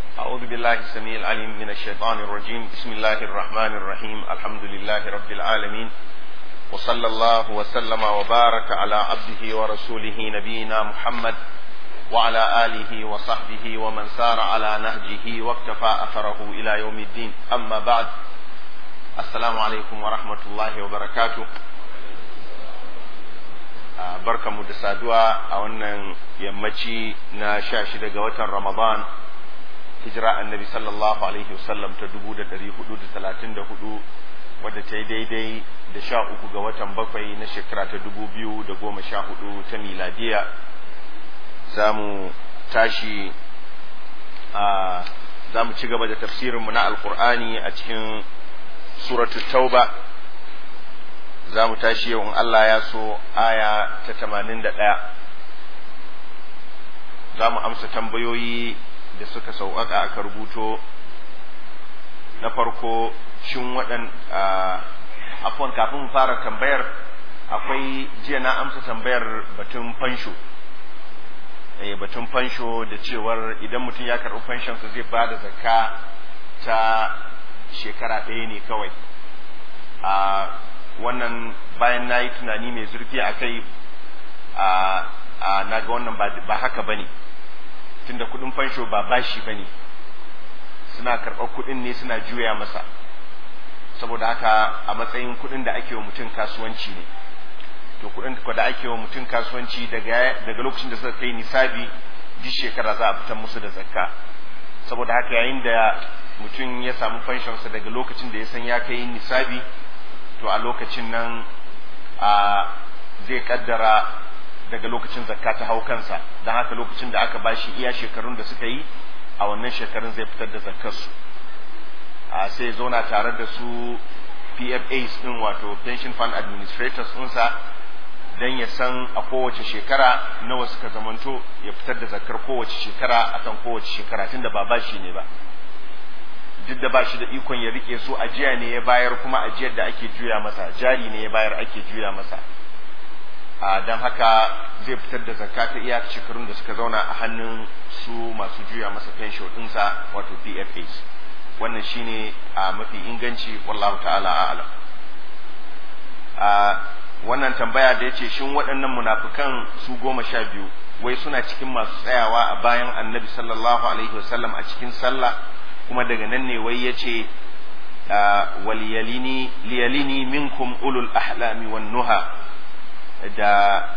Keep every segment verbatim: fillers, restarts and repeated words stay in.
أعوذ بالله السميع العليم من الشيطان الرجيم. بسم الله الرحمن الرحيم. الحمد لله رب العالمين، وصلى الله وسلم وبارك على عبده ورسوله نبينا محمد وعلى آله وصحبه ومن سار على نهجه واقتفى أثره إلى يوم الدين. أما بعد، السلام عليكم ورحمة الله وبركاته. barka mu da saduwa a wannan yammaci na sha shida ga watan Ramadan, hijira annabi sallallahu alaihi wasallam ta dubu da dari hudu da talatin da hudu, wadda ta yi daidai da sha uku ga watan bakwai na shekara ta dubu biyu da goma sha hudu ta miladiya. Za mu tashi a za mu ci gaba da tafsirinmu na alkur'ani a cikin suratul tauba. Za mu tashi yau in Allah ya so aya ta tamanin da ɗaya. Za mu amsa tambayoyi da suka sauƙaƙa aka rubuto. Na farko, shin waɗan afwan kafin mu fara tambayar, akwai jiya na amsa tambayar batun fansho. Eh batun fansho da cewar idan mutum ya karɓi fanshonsa zai ba da zakka ta shekara ɗaya ne kawai. A wannan bayan na yi tunani mai zurfi a kai, a na ga wannan ba haka ba ne, tunda kudin fansho ba bashi ba ne, suna karɓar kudin ne suna juya masa, saboda haka a matsayin kudin da ake wa mutum kasuwanci ne. To kudin da ake wa mutum kasuwanci daga lokacin da suka kai nisabi duk shekara za a fitar musu da zakka. Saboda haka yayin da mutum ya samu fanshonsa daga lokacin da ya san ya kai nisabi, to a lokacin nan a zai kaddara daga lokacin zakka ta hau kansa, don haka lokacin da aka bashi iya shekarun da suka yi a wannan shekarun zai fitar da zakkarsu. A sai zauna tare da su P F As din, wato pension fund administrators ɗinsa, don ya san a kowace shekara nawa suka zamanto ya fitar da zakkar kowace shekara akan kowace shekara, tunda ba bashi ne ba. Duk da ba shi da ikon ya rike su, ajiya ne ya bayar, kuma ajiyar da ake juya masa, jari ne ya bayar ake juya masa. A don haka zai fitar da zakka ta iya shekarun da suka zauna a hannun su masu juya masa pension ɗinsa, wato P F As. Wannan shine a mafi inganci, wallahu ta'ala a'lam. A wannan tambaya da yace shin waɗannan munafikan su goma sha biyu wai suna cikin masu tsayawa a bayan annabi sallallahu alaihi wasallam a cikin sallah, kuma daga nan ne wai ya ce waliyalini liyalini minkum ulul ahlami wan nuha, da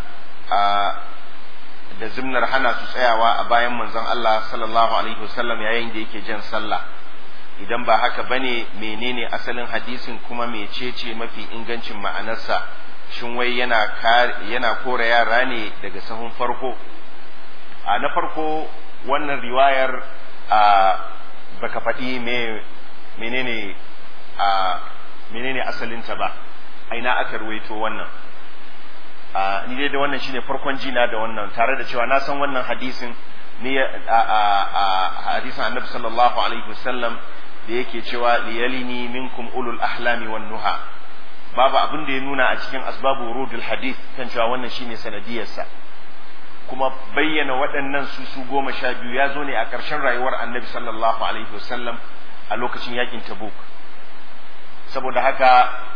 da zimnar hana su tsayawa a bayan manzon Allah sallallahu alaihi wasallam yayin da yake jan sallah. Idan ba haka bane, menene asalin hadisin, kuma mecece mafi ingancin ma'anarsa? Shin wai yana yana kore yara ne daga sahun farko? A na farko, wannan riwayar a baka faɗi me menene a menene asalinta ba, aina aka ruwaito wannan. a ni dai da wannan shine farkon jina da wannan, tare da cewa na san wannan hadisin ne a a hadisin Annabi sallallahu alaihi wasallam da yake cewa liyalini minkum ulul ahlami wan nuha. Babu abin da ya nuna a cikin asbabu wurudul hadith kan cewa wannan shine sanadiyarsa, kuma bayyana waɗannan su su goma sha biyu ya zo ne a ƙarshen rayuwar annabi sallallahu alaihi wasallam a lokacin yakin Tabuk. Saboda haka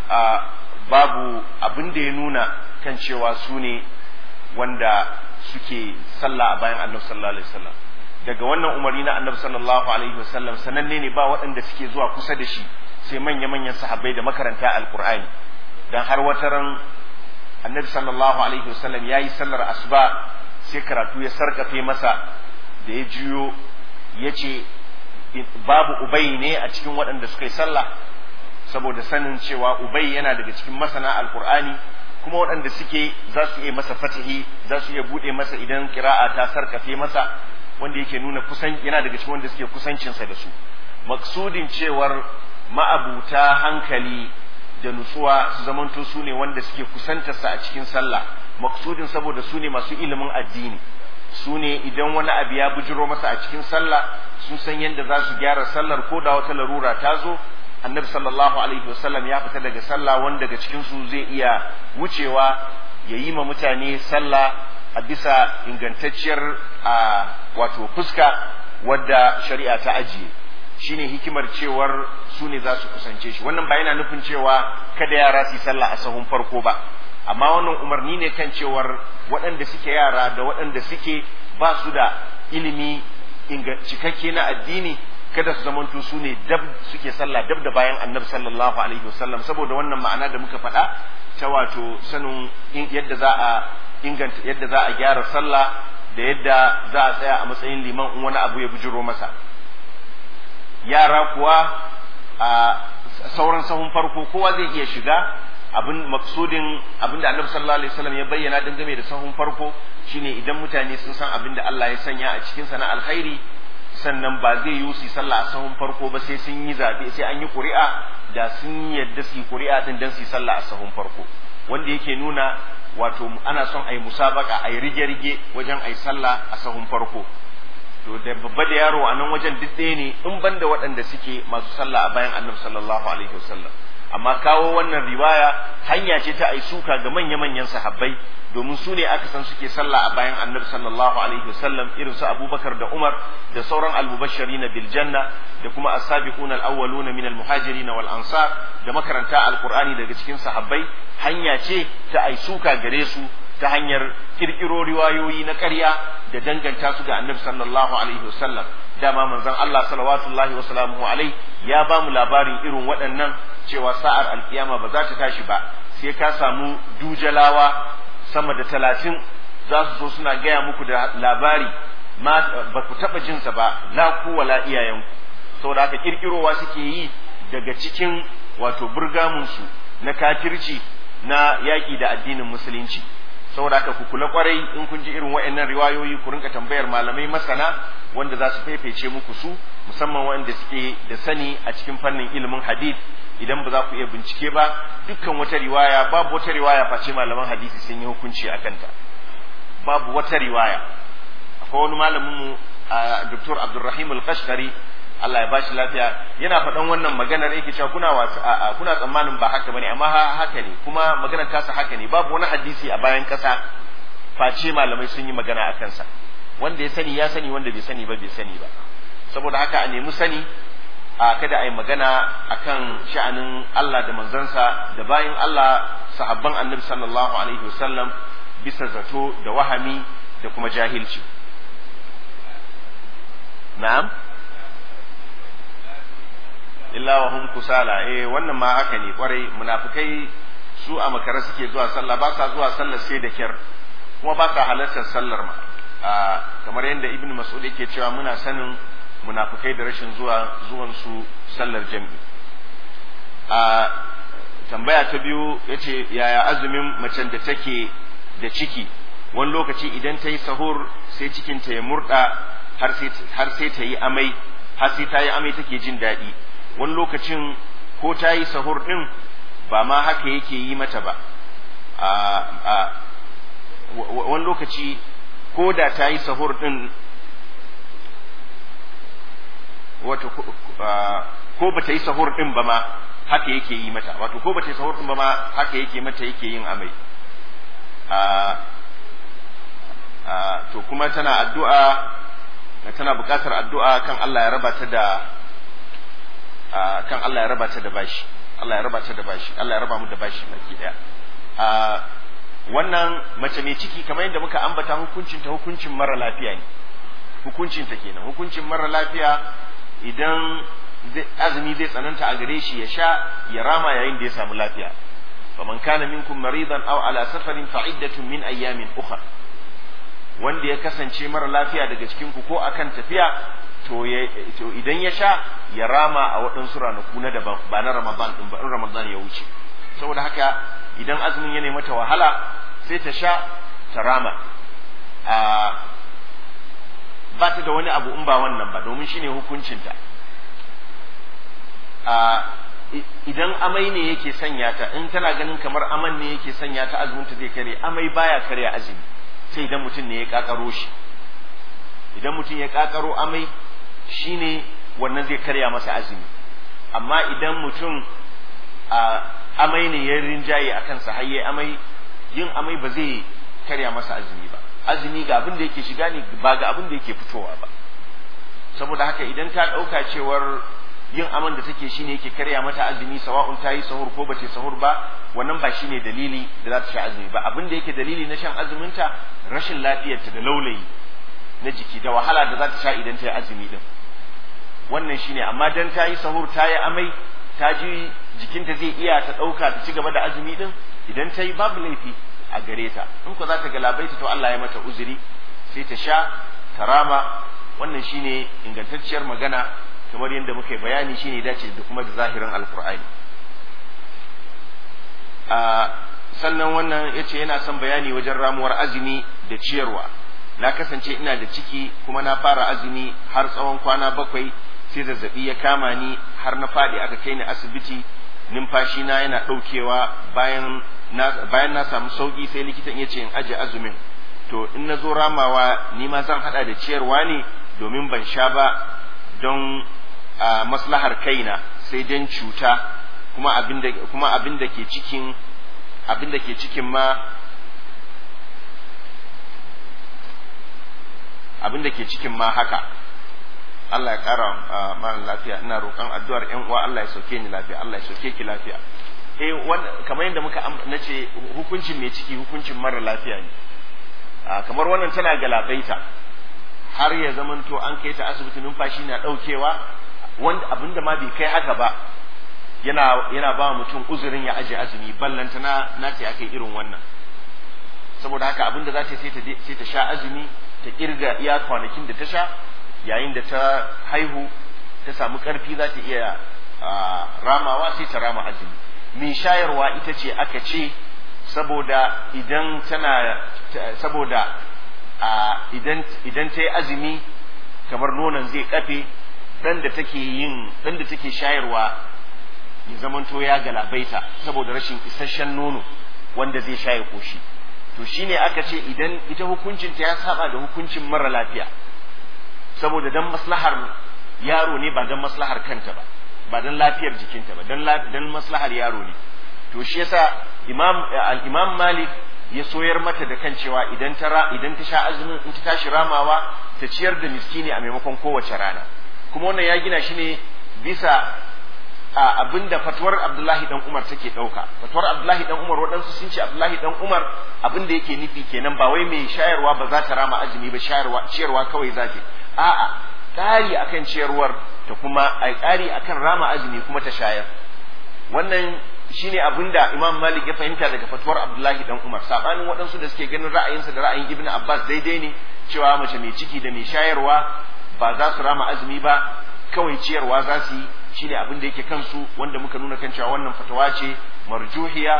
babu abin da ya nuna kan cewa su ne wanda suke sallah a bayan annabi sallallahu alaihi wasallam. Daga wannan umarni na annabi sallallahu alaihi wasallam sananne ne ba waɗanda suke zuwa kusa da shi sai manya-manyan sahabbai da makaranta alqur'ani. Dan har wataran annabi sallallahu alaihi wasallam yayi sallar asuba, sai karatu ya sarkafe masa, da ya juyo ya ce babu Ubay ne a cikin waɗanda suka yi sallah, saboda sanin cewa Ubay yana daga cikin masana alkur'ani, kuma waɗanda suke za su iya masa fatihi, za su iya buɗe masa idan kira'a ta sarkafe masa, wanda yake nuna kusan yana daga cikin wanda suke kusancinsa da su. Maksudin cewar ma'abuta hankali da nutsuwa su zamanto su ne wanda suke kusantarsa a cikin sallah, maksudin saboda su ne masu ilimin addini, su ne idan wani abu ya bujiro masa a cikin sallah sun san yadda za su gyara sallar, ko da wata larura ta zo. Annabi sallallahu alaihi wasallam ya fita daga sallah, wanda daga cikin su zai iya wucewa ya yi ma mutane sallah a bisa ingantacciyar a wato fuska wadda shari'a ta ajiye shine hikimar cewar su ne za su kusance shi. Wannan ba yana nufin cewa kada yara su yi sallah a sahun farko ba, amma wannan umarni ne kan cewar waɗanda suke yara da waɗanda suke ba su da ilimi cikakke na addini kada su zamanto su ne dab suke sallah dab da bayan annabi sallallahu alaihi wasallam, saboda wannan ma'ana da muka faɗa ta wato sanin yadda za a inganta yadda za a gyara sallah da yadda za a tsaya a matsayin liman in wani abu ya bujiro masa. Yara kuwa a sauran sahun farko kowa zai iya shiga. Abin maksudin abin da annabi sallallahu alaihi wasallam ya bayyana dangane da sahun farko shine idan mutane sun san abin da Allah ya sanya a cikin sa na alkhairi, sannan ba zai yi su sallah a sahun farko ba sai sun yi zabe sai an yi ƙuri'a da sun yadda su yi ƙuri'a din dan su yi sallah a sahun farko, wanda yake nuna wato ana son ai musabaka ai rige-rige wajen ai sallah a sahun farko. To da babba da yaro a nan wajen duk ɗaya ne in banda waɗanda suke masu sallah a bayan annabi sallallahu alaihi wasallam. Amma kawo wannan riwaya hanya ce ta ai suka ga manya-manyan sahabbai, domin su ne aka san suke sallah a bayan annabi sallallahu alaihi wasallam, irin su Abubakar da Umar da sauran al-mubashirin bil janna da kuma as-sabiqun al-awwaluna min al-muhajirin wal ansar da makaranta al-Qur'ani daga cikin sahabbai. Hanya ce ta ai suka gare su ta hanyar kirkiro riwayoyi na ƙarya da danganta su ga annabi sallallahu alaihi wasallam. Dama manzon Allah sallallahu wa sallamu alaihi ya ba mu labarin irin waɗannan cewa sa'ar alkiyama ba za ta tashi ba sai ka samu dujalawa sama da talatin za su zo suna gaya muku da labari ma ba ku taɓa jinsa ba la ku wala iyayenku, saboda haka kirkirowa suke yi daga cikin wato burgamunsu na kafirci na yaƙi da addinin musulunci. Saboda haka ku kula kwarai in kun ji irin waɗannan riwayoyi ku rinka tambayar malamai masana wanda za su faifece muku su, musamman wanda suke da sani a cikin fannin ilimin hadith. Idan ba za ku iya bincike ba dukkan wata riwaya, babu wata riwaya face malaman hadisi sun yi hukunci a kanta, babu wata riwaya. Akwai wani malamin mu Dr. Abdulrahim Al-Qashqari Allah ya bashi lafiya yana faɗan wannan maganar yake cewa kuna wasu kuna tsammanin ba haka bane, amma haka ne, kuma maganar kasa haka ne. Babu wani hadisi a bayan kasa face malamai sun yi magana a kansa, wanda ya sani ya sani, wanda bai sani ba bai sani ba. Saboda haka a nemi sani, a kada a yi magana akan sha'anin Allah da manzansa da bayan Allah sahabban annabi sallallahu alaihi wasallam bisa zato da wahami da kuma jahilci. Na'am, illa wa hum kusala. Eh wannan ma haka ne kwarai, munafikai su a makara suke zuwa sallah, ba sa zuwa sallar sai da kyar, kuma ba sa halartar sallar ma. Kamar yadda Ibn Mas'ud yake cewa muna sanin munafikai da rashin zuwa zuwan su sallar jami'i. A tambaya ta biyu yace yaya azumin macen da take da ciki, wani lokaci idan ta yi sahur sai cikin ta ya murda har sai har sai ta yi amai, har sai ta yi amai take jin daɗi. Wani lokacin ko ta yi sahur din ba ma haka yake yi mata ba. A wani lokaci ko da ta yi sahur din wato ko bata yi sahur din ba ma haka yake yi mata, wato ko bata yi sahur din ba ma haka yake mata yake yin amai. To kuma tana addu'a, tana buƙatar addu'a kan Allah ya raba ta da kan Allah ya raba ta da bashi, Allah ya raba ta da bashi, Allah ya raba mu da bashi baki daya. Wannan mace mai ciki kamar yadda muka ambata hukuncin ta hukuncin mara lafiya ne, hukuncin ta kenan hukuncin mara lafiya. Idan azumi zai tsananta a gare shi ya sha ya rama yayin da ya samu lafiya. faman kana minkum maridan aw ala safarin fa iddatun min ayyamin ukhra, wanda ya kasance mara lafiya daga cikin ku ko akan tafiya to to idan ya sha ya rama a waɗansu ranaku na daban ba na Ramadan din ba, in Ramadan ya wuce. Saboda haka idan azumin ya mata wahala sai ta sha ta rama. a ba ta da wani abu in ba wannan ba, domin shine hukuncinta. a idan amai ne yake sanya ta, in tana ganin kamar aman ne yake sanya ta, azumin ta zai kare. Amai baya karya azumi sai idan mutum ne ya kakaro shi. Idan mutum ya kakaro amai shine wannan zai karya masa azumi. Amma idan mutum a amai ne ya rinjaye a kansa har yayi amai, yin amai ba zai karya masa azumi ba. Azumi ga abin da yake shiga ne ba ga abin da yake fitowa ba. saboda haka idan ta ɗauka cewar yin aman da take shine yake karya mata azumi sawa'un ta yi sahur ko bace sahur ba, wannan ba shine dalili da za ta sha azumi ba. abin da yake dalili na shan azuminta rashin lafiyarta da laulayi na jiki da wahala da za ta sha idan ta yi azumi din, wannan shine. amma dan ta yi sahur ta yi amai ta ji jikinta zai iya ta ɗauka ta ci gaba da azumi din, idan ta yi babu laifi a gare ta. in ko za ta galabaita to Allah ya mata uzuri sai ta sha ta rama. wannan shine ingantacciyar magana kamar yadda muka yi bayani, shine dace da kuma da zahirin alkur'ani. a sannan wannan yace yana son bayani wajen ramuwar azumi da ciyarwa. na kasance ina da ciki kuma na fara azumi har tsawon kwana bakwai, sai zazzabi ya kama ni har na faɗi aka kai ni asibiti, numfashi na yana ɗaukewa. bayan na bayan na samu sauki sai likitan ya ce in aje azumin. to in na zo ramawa ni ma zan hada da ciyarwa ne, domin ban sha ba don a maslahar kaina sai dan cuta, kuma abin da kuma abin da ke cikin abin da ke cikin ma abin da ke cikin ma haka. Allah ya kara mana lafiya. ina roƙon addu'ar ƴan uwa Allah ya sauke ni lafiya, Allah ya sauke ki lafiya. eh wannan kamar yadda muka nace hukuncin mai ciki hukuncin mara lafiya ne. kamar wannan tana galabaita har ya zamanto an kai ta asibiti numfashi na daukewa, wanda abinda ma bai kai haka ba yana yana ba mutum uzurin ya aje azumi, ballanta na nace akai irin wannan. saboda haka abinda za ta sai ta sai ta sha azumi, ta kirga iya kwanakin da ta sha, yayin da ta haihu ta samu karfi za ta iya ramawa sai ta rama azumi. mai shayarwa ita ce aka ce saboda idan tana saboda idan idan ta yi azumi kamar nonon zai kafe, dan da take yin dan da take shayarwa ya zamanto ya galabaita saboda rashin isasshen nono wanda zai shaye koshi. to shine aka ce idan ita hukuncin ta ya saba da hukuncin mara lafiya, saboda dan maslahar yaro ne ba dan maslahar kanta ba, ba dan lafiyar jikinta ba, dan dan maslahar yaro ne. to shi yasa imam al-imam Malik ya soyar mata da kan cewa idan ta idan ta sha azumin in ta tashi ramawa ta ciyar da miskini a maimakon kowace rana. kuma wannan ya gina shi ne bisa abinda fatuwar Abdullahi dan Umar take dauka. fatuwar Abdullahi dan Umar waɗansu sun ce Abdullahi dan Umar abinda yake nufi kenan ba wai mai shayarwa ba za ta rama azumi ba, shayarwa ciyarwa kawai za ta. a'a ƙari akan ciyarwar ta kuma ai ƙari akan rama azumi kuma ta shayar. wannan shine abinda Imam Malik ya fahimta daga fatuwar Abdullahi dan Umar, sabanin waɗansu da suke ganin ra'ayinsa da ra'ayin Ibn Abbas daidai ne, cewa mace mai ciki da mai shayarwa ba za su rama azumi ba, kawai ciyarwa za su yi. shine abin da yake kansu, wanda muka nuna kan cewa wannan fatawa ce marjuhiya,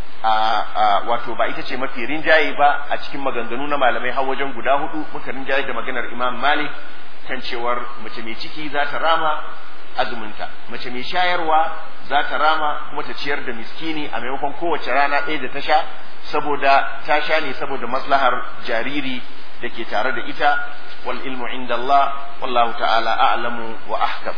a wato ba ita ce mafi rinjaye ba a cikin maganganu na malamai har wajen guda hudu. muka rinjaye da maganar Imam Malik kan cewar mace mai ciki za ta rama azuminta, mace mai shayarwa za ta rama kuma ta ciyar da miskini a maimakon kowace rana ɗaya da ta sha, saboda ta sha ne saboda maslahar jariri da ke tare da ita. wal ilmu inda Allah wallahu ta'ala a'lamu wa ahkam.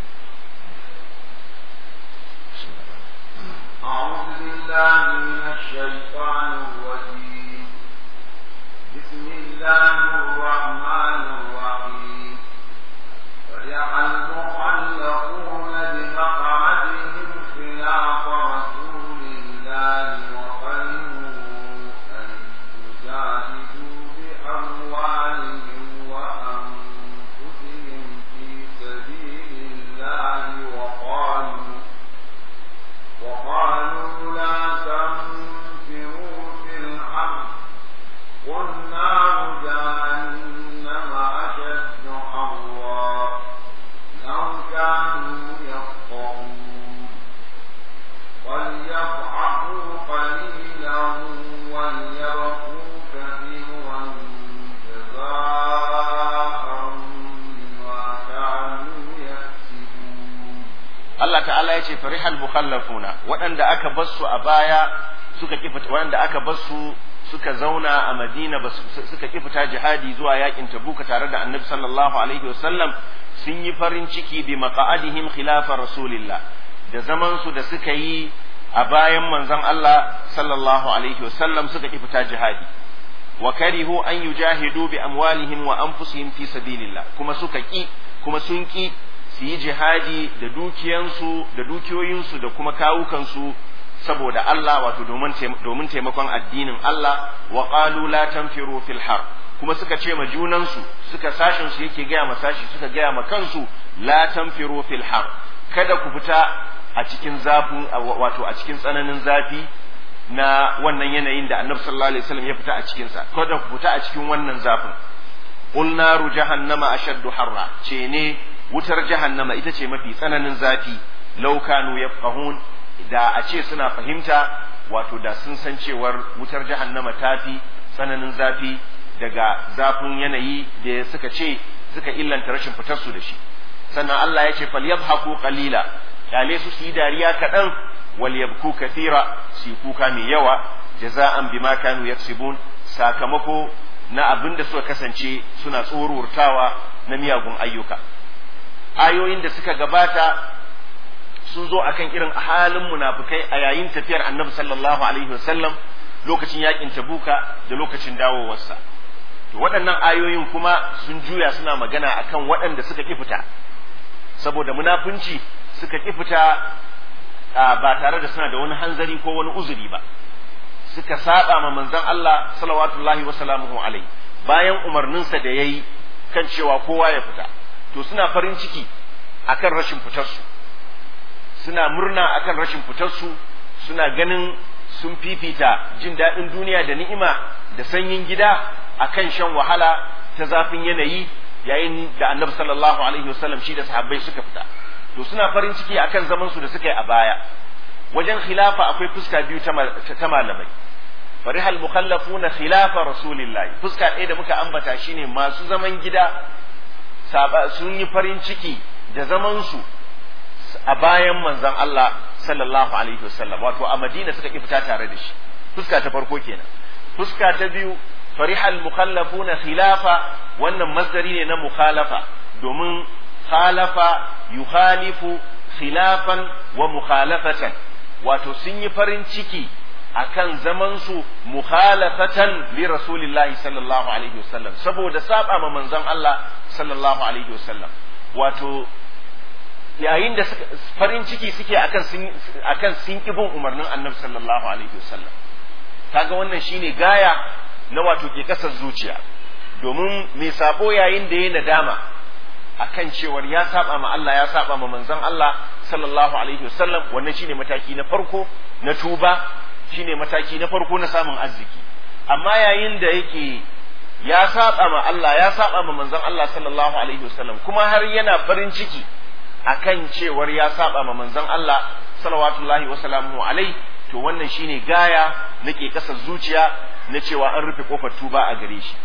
أعوذ بالله من الشيطان الرجيم. بسم الله الرحمن الرحيم. فرح المخلقون بمقعدهم خلاف رسول الله وقالوا أن يجاهدوا بأموالهم وأنفسهم في سبيل الله وقالوا وقالوا لا تنفروا في الحرب قل نار جهنم أشد حرا لو كانوا يفقهون فليضحكوا قليلا وليبكوا كثيرا جزاء بما كانوا يكسبون. Allah ta'ala ya ce farihal mukhallafuna, waɗanda aka basu a baya suka kifita, waɗanda aka basu suka zauna a Madina ba suka kifita jihadi zuwa yakin Tabuka tare da Annabi sallallahu alaihi wasallam, sun yi farin ciki bi maq'adihim khilafa rasulillah, da zaman su da suka yi a bayan manzon Allah sallallahu alaihi wasallam suka kifita jihadi. wa karihu an yujahidu bi amwalihim wa anfusihim fi sabilillah, kuma suka ki kuma sun ki su yi jihadi da dukiyansu da dukiyoyinsu da kuma kawukansu saboda Allah wato domin domin taimakon addinin Allah wa qalu la tanfiru fil har kuma suka ce ma junansu suka sashin su yake gaya ma sashi suka gaya ma kansu la tanfiru fil har kada ku fita a cikin zafin wato a cikin tsananin zafi na wannan yanayin da Annabi sallallahu alaihi wasallam ya fita a cikin sa kada ku fita a cikin wannan zafin qul naru jahannama ashaddu harra ce ne wutar jahannama ita ce mafi tsananin zafi law kanu yafqahun da a ce suna fahimta wato da sun san cewar wutar jahannama tafi tsananin zafi daga zafin yanayi da suka ce suka illanta rashin fitar su da shi sannan Allah ya ce falyabhaku qalila kale su su yi dariya kaɗan wal yabku kathira su kuka mai yawa jaza'an bima kanu yaksibun sakamako na abin da suka kasance suna tsorurtawa na miyagun ayyuka ayoyin da suka gabata sun zo akan irin halin munafikai a yayin tafiyar Annabi sallallahu alaihi wasallam lokacin yakin Tabuka da lokacin dawowarsa to waɗannan ayoyin kuma sun juya suna magana akan waɗanda suka ki fita saboda munafunci suka ki fita ba tare da suna da wani hanzari ko wani uzuri ba suka saba ma manzon Allah sallallahu wa sallamuhu alaihi bayan umarninsa da yayi kan cewa kowa ya fita to suna farin ciki akan rashin fitarsu suna murna akan rashin fitarsu suna ganin sun fifita jin daɗin duniya da ni'ima da sanyin gida akan shan wahala ta zafin yanayi yayin da Annabi sallallahu alaihi wasallam shi da sahabbai suka fita to suna farin ciki akan zaman su da suka yi a baya wajen khilafa akwai fuska biyu ta malamai farihal mukhallafuna khilafa rasulillahi fuska ɗaya da muka ambata shine masu zaman gida sun yi farin ciki da zaman su a bayan manzon Allah sallallahu alaihi wasallam wato a Madina suka ki fita tare da shi fuska ta farko kenan fuska ta biyu farihal mukhallafuna khilafa wannan masdari ne na mukhalafa domin khalafa yukhalifu khilafan wa mukhalafatan wato sun yi farin ciki akan zaman su mukhalafatan li rasulillahi sallallahu alaihi wasallam saboda saba ma manzon Allah sallallahu alaihi wasallam wato yayin da farin ciki suke akan sun akan sun kibin umarnin Annabi sallallahu alaihi wasallam kaga wannan shine gaya na wato ke kasar zuciya domin mai sabo yayin da yayin nadama akan cewar ya saba ma Allah ya saba ma manzon Allah sallallahu alaihi wasallam wannan shine mataki na farko na tuba shine mataki na farko na samun arziki amma yayin da yake ya saba ma Allah ya saba ma manzon Allah sallallahu alaihi wasallam kuma har yana farin ciki akan cewar ya saba ma manzon Allah salawatullahi wa salamuhu alaihi to wannan shine gaya nake kasar zuciya na cewa an rufe kofar tuba a gare shi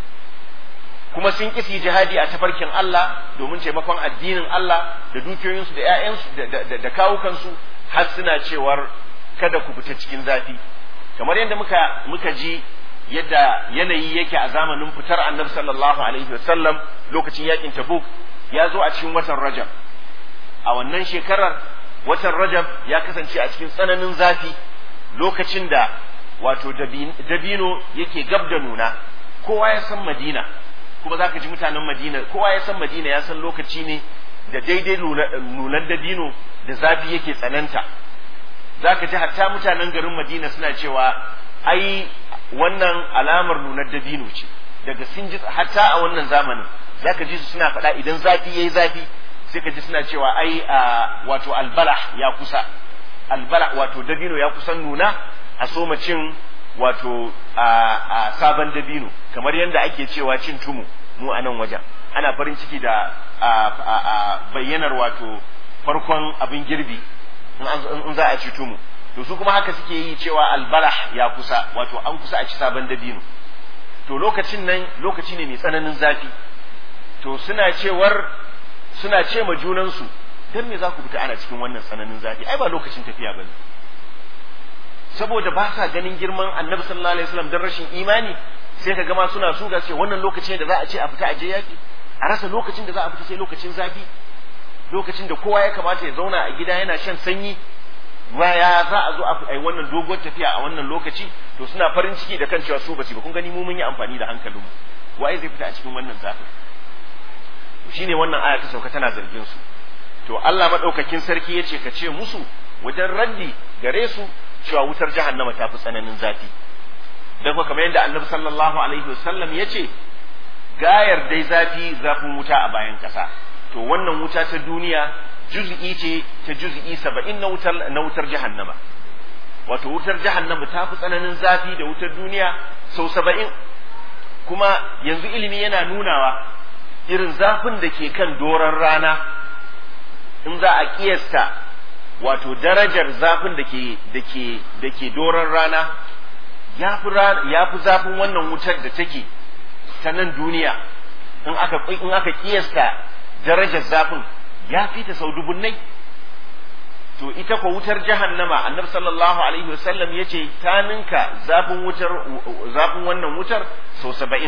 kuma sun kisi jihadi a tafarkin Allah domin taimakon addinin Allah da dukiyoyinsu da ƴaƴansu da da kawukansu har suna cewar kada ku fita cikin zafi kamar yadda muka muka ji yadda yanayi yake a zamanin fitar Annabi sallallahu alaihi wasallam lokacin yakin Tabuk ya zo a cikin watan Rajab a wannan shekarar watan Rajab ya kasance a cikin tsananin zafi lokacin da wato dabino yake gab da nuna kowa ya san Madina kuma zaka ji mutanen Madina kowa ya san Madina ya san lokaci ne da daidai nunan dabino da zafi yake tsananta zaka ji hatta mutanen garin Madina suna cewa ai wannan alamar nunar dabino ce daga sun ji hatta a wannan zamanin zaka ji su suna faɗa idan zafi yayi zafi sai ka ji suna cewa ai wato albalah ya kusa albalah wato dabino ya kusan nuna a soma cin wato a sabon dabino kamar yadda ake cewa cin tumu mu a nan wajen ana farin ciki da bayyanar wato farkon abin girbi in za a ci tumu to su kuma haka suke yi cewa albalah ya kusa wato an kusa a ci sabon dabino to lokacin nan lokaci ne mai tsananin zafi to suna cewar suna ce ma junansu dan me za ku fita ana cikin wannan tsananin zafi ai ba lokacin tafiya bane saboda ba sa ganin girman Annabi sallallahu alaihi wasallam dan rashin imani sai ka gama suna suga ce wannan lokacin da za a ce a fita a je yaki a rasa lokacin da za a fita sai lokacin zafi lokacin da kowa ya kamata ya zauna a gida yana shan sanyi waya za a zo a yi wannan doguwar tafiya a wannan lokaci to suna farin ciki da kan cewa su ba su ba kun gani mu mun yi amfani da hankalinmu waye zai fita a cikin wannan zafin shine wannan aya ta sauka tana zargin su to Allah madaukakin sarki yace ka ce musu wajen raddi gare su cewa wutar jahannama ta fi tsananin zafi dan kuma kamar yadda Annabi sallallahu alaihi wasallam yace gayar dai zafi zafin wuta a bayan kasa to wannan wuta ta duniya juz'i ce ta juz'i saba'in na wutar na wutar jahannama wato wutar jahannama ta fi tsananin zafi da wutar duniya sau saba'in kuma yanzu ilimi yana nunawa irin zafin da ke kan doron rana in za a kiyasta wato darajar zafin da ke da ke da ke doron rana ya fi zafin wannan wutar da take ta nan duniya in aka in aka kiyasta darajar zafin ya fi ta sau dubunnai to ita ko wutar jahannama annabi sallallahu alaihi wasallam yace ta ninka zafin wutar zafin wannan wutar sau saba'in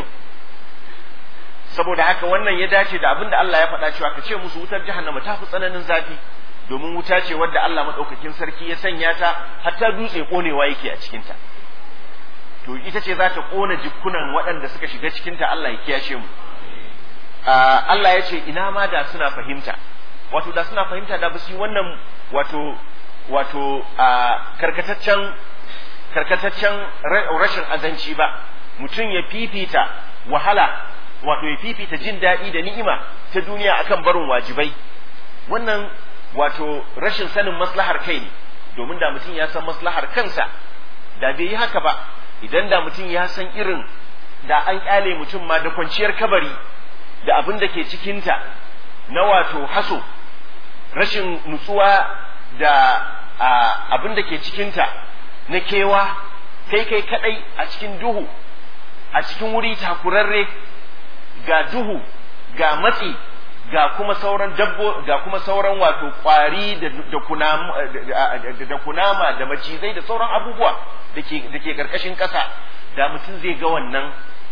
saboda haka wannan ya dace da abin da Allah ya faɗa cewa ka ce musu wutar jahannama ta fi tsananin zafi domin wuta ce wadda Allah madaukakin sarki ya sanya ta hatta dutse konewa yake a cikin ta to ita ce za ta kona jikunan waɗanda suka shiga cikin ta Allah ya kiyashe mu Allah ya ce ina ma da suna fahimta wato da suna fahimta da basu yi wannan wato wato karkataccen karkataccen rashin azanci ba mutum ya fifita wahala wato ya fifita jin daɗi da ni'ima ta duniya akan barin wajibai wannan wato rashin sanin maslahar kai ne domin da mutum ya san maslahar kansa da bai yi haka ba idan da mutum ya san irin da an kyale mutum ma da kwanciyar kabari da abin da ke cikinta na wato haso rashin nutsuwa da abin da ke cikinta na kewa kai kai kadai a cikin duhu a cikin wuri takurarre ga duhu ga matsi ga kuma sauran dabbo ga kuma sauran wato kwari da da kunama da kunama da macizai da sauran abubuwa dake dake karkashin kasa da mutum zai ga wannan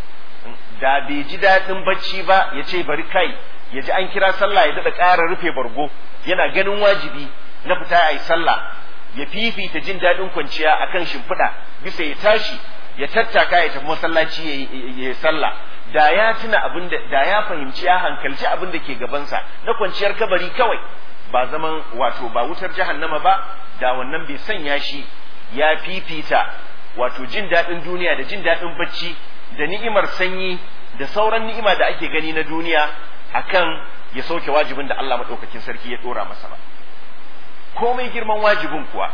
da bai ji dadin bacci ba ya ce bari kai ya ji an kira sallah ya dada ƙara rufe bargo yana ganin wajibi na fita ayi sallah ya fifita jin dadin kwanciya akan shimfiɗa bisa ya tashi ya tattaka ya tafi masallaci ya yi sallah da ya tuna abin da da ya fahimci ya hankalci abin da ke gabansa na kwanciyar kabari kawai ba zaman wato ba wutar jahannama ba da wannan bai sanya shi ya fifita wato jin daɗin duniya da jin daɗin bacci da ni'imar sanyi da sauran ni'ima da ake gani na duniya akan ya sauke wajibin da Allah madaukakin sarki ya dora masa ba komai girman wajibin kuwa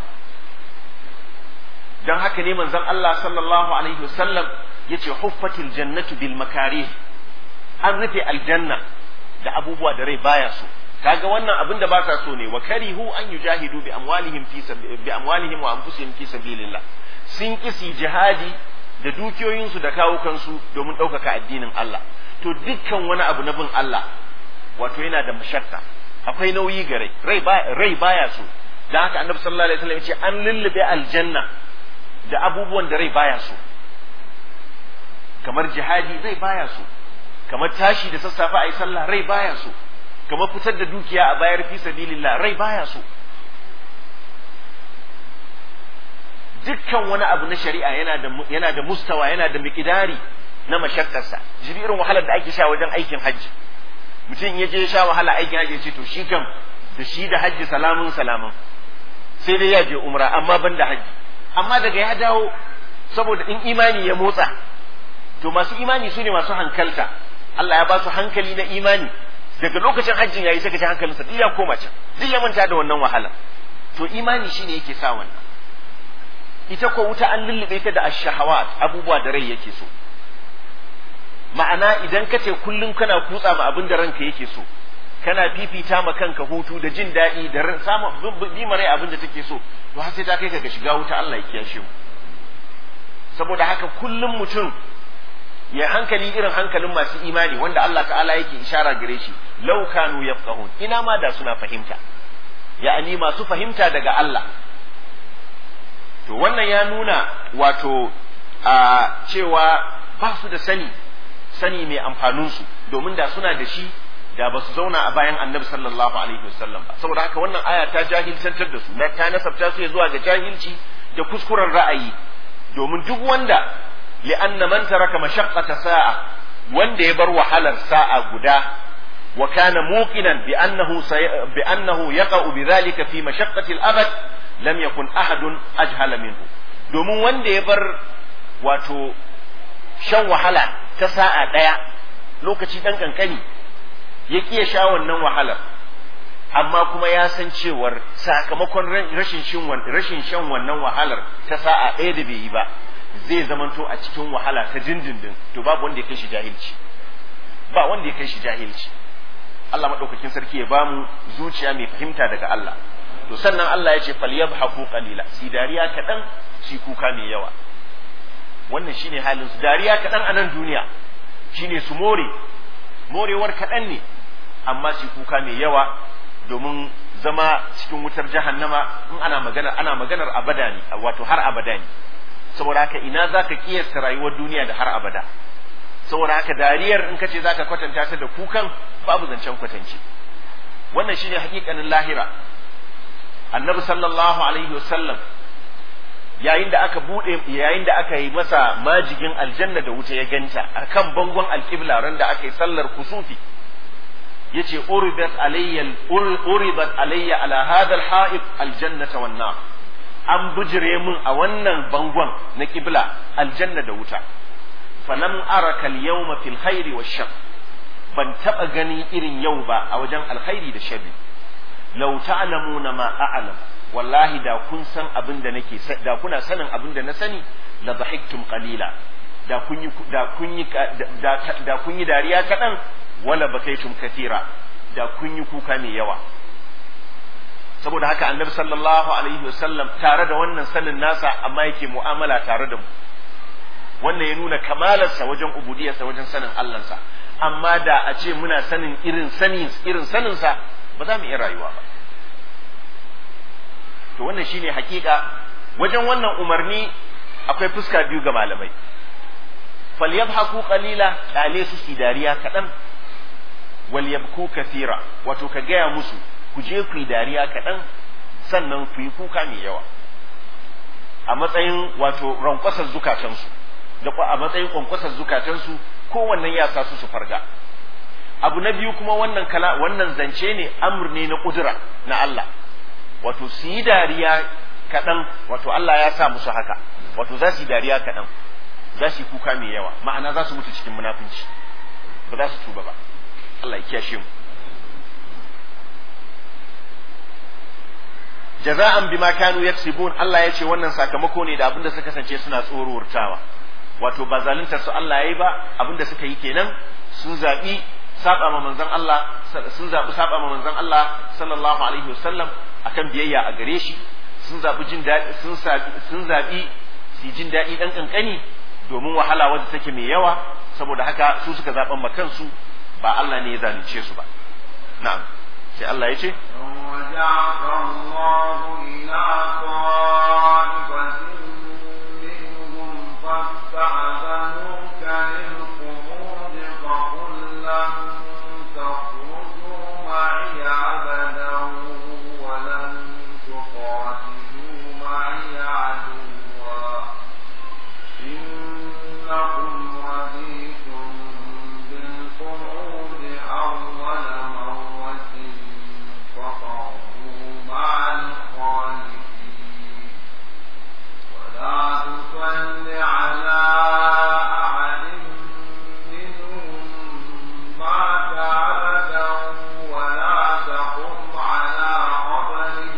dan haka ne manzon Allah sallallahu alaihi wasallam yace huffatil jannatu bil makarih an rufe aljanna da abubuwa da rai baya so kaga wannan abin da ba sa so ne wa karihu an yujahidu bi amwalihim fi bi amwalihim wa anfusihim fi sabilillah sun kisi jihadi da dukiyoyinsu da kawo kansu domin ɗaukaka addinin Allah to dukkan wani abu na bin Allah wato yana da mashakka akwai nauyi ga rai rai baya rai baya so dan haka annabi sallallahu alaihi wasallam yace an lullube aljanna da abubuwan da rai baya so kamar jihadi rai baya so kamar tashi da sassafe ayi sallah rai baya so kamar fitar da dukiya a bayar fi sabilillah rai baya so dukkan wani abu na shari'a yana da yana da mustawa yana da miqdari na mashakkarsa jibi irin wahalar da ake sha wajen aikin hajji mutum ya je ya sha wahala aikin hajji ce to shi kam da shi da hajji salamun salamun sai dai ya je umra amma ban da hajji amma daga ya dawo saboda in imani ya motsa to masu imani su ne masu hankalta Allah ya ba su hankali na imani daga lokacin hajjin yayi sai ka ji hankalinsa duk ya koma can duk ya manta da wannan wahala to imani shine yake sa wannan ita ko wuta an lullube ta da ash-shahawat abubuwa da rai yake so ma'ana idan ka ce kullum kana kutsa ma abin da ranka yake so kana fifita ma kanka hutu da jin daɗi da ran samu bi mare abin da take so to har sai ta kai ka ga shiga wuta Allah ya kiyashe mu saboda haka kullum mutum ya hankali irin hankalin masu imani wanda Allah ta'ala yake ishara gare shi law kanu yafqahun ina ma da suna fahimta ya'ani masu fahimta daga Allah to wannan ya nuna wato a cewa ba su da sani sani mai amfanin su domin da suna da shi da ba su zauna a bayan annabi sallallahu alaihi wasallam ba saboda haka wannan aya ta jahilcantar da su ta nasabta su zuwa ga jahilci da kuskuren ra'ayi domin duk wanda li'anna man taraka mashaqqata sa'a wanda ya bar wahalar sa'a guda wa kana muqinan bi annahu bi annahu yaqa'u bidhalika fi mashaqqati al-abad lam yakun ahadun ajhala minhu domin wanda ya bar wato shan wahala ta sa'a daya lokaci dan kankani ya kiya sha wannan wahalar amma kuma ya san cewar sakamakon rashin shin rashin shan wannan wahalar ta sa'a ɗaya da bai yi ba zai zamanto a cikin wahala ta dindindin to babu wanda ya kai shi jahilci ba wanda ya kai shi jahilci Allah madaukakin sarki ya bamu zuciya mai fahimta daga Allah to sannan Allah ya ce falyabhaku qalila si dariya kadan si kuka mai yawa wannan shine halin su dariya kadan a nan duniya shine su more morewar kadan ne amma si kuka mai yawa domin zama cikin wutar jahannama in ana magana ana maganar abada ne wato har abada ne saboda haka ina zaka kiyasta rayuwar duniya da har abada saboda haka dariyar in kace zaka kwatanta ta da kukan babu zancen kwatance wannan shine hakikanin lahira annabi sallallahu alaihi wasallam yayin da aka bude yayin da aka yi masa majigin aljanna da wuta ya ganta akan bangon alqibla ran da aka yi sallar kusufi yace uribat alayya uribat alayya ala hadha alha'ib aljannata wan nar an bujire mun a wannan bangon na kibla aljanna da wuta falam araka alyawma fil khairi wash-shar ban taba gani irin yau ba a wajen alkhairi da sharri law ta'lamuna ma a'lam wallahi da kun san abin da nake da kuna sanin abin da na sani la dhahiktum qalila da kun yi da kun yi da kun yi dariya kadan wala bakaitum kathira da kun yi kuka mai yawa saboda haka annabi sallallahu alaihi wasallam tare da wannan sanin nasa amma yake mu'amala tare da mu wannan ya nuna kamalarsa wajen ubudiyarsa wajen sanin Allahnsa amma da a ce muna sanin irin sanin irin saninsa ba za mu iya rayuwa ba to wannan shine hakika wajen wannan umarni akwai fuska biyu ga malamai falyabhaku qalila kale su sidariya kadan wal yabku kathira wato ka gaya musu ku je ku yi dariya kadan sannan ku yi kuka mai yawa a matsayin wato rankwasar zukatansu da a matsayin kwankwasar zukatansu kowannen ya sa su su farga abu na biyu kuma wannan kala wannan zance ne amr ne na kudura na Allah wato su yi dariya kaɗan wato Allah ya sa musu haka wato za su yi dariya kaɗan za su yi kuka mai yawa ma'ana za su mutu cikin munafunci ba za su tuba ba Allah ya kiyashe mu jaza'an bima kanu yaksibun Allah ya ce wannan sakamako ne da abinda suka kasance suna tsorurtawa wato ba zaluntar su Allah yayi ba abinda suka yi kenan sun zabi saba ma manzon Allah sun zabi saba ma manzon Allah sallallahu alaihi wasallam akan biyayya a gare shi sun zabi jin dadi sun sun zabi su jin dadi dan kankani domin wahala wadda take mai yawa saboda haka su suka zaban ma kansu ba Allah ne ya zalunce su ba na'am sai Allah ya ce وجعك الله إلى طائفة منهم فاستأذنوك للخروج فقل لن تخرجوا معي أبدا ولن تقاتلوا معي عدوا إنكم رضيتم بالقعود أول مرة فقعدوا مع الخالفين ولا تصل على أحد منهم مات أبدا ولا تقم على قبره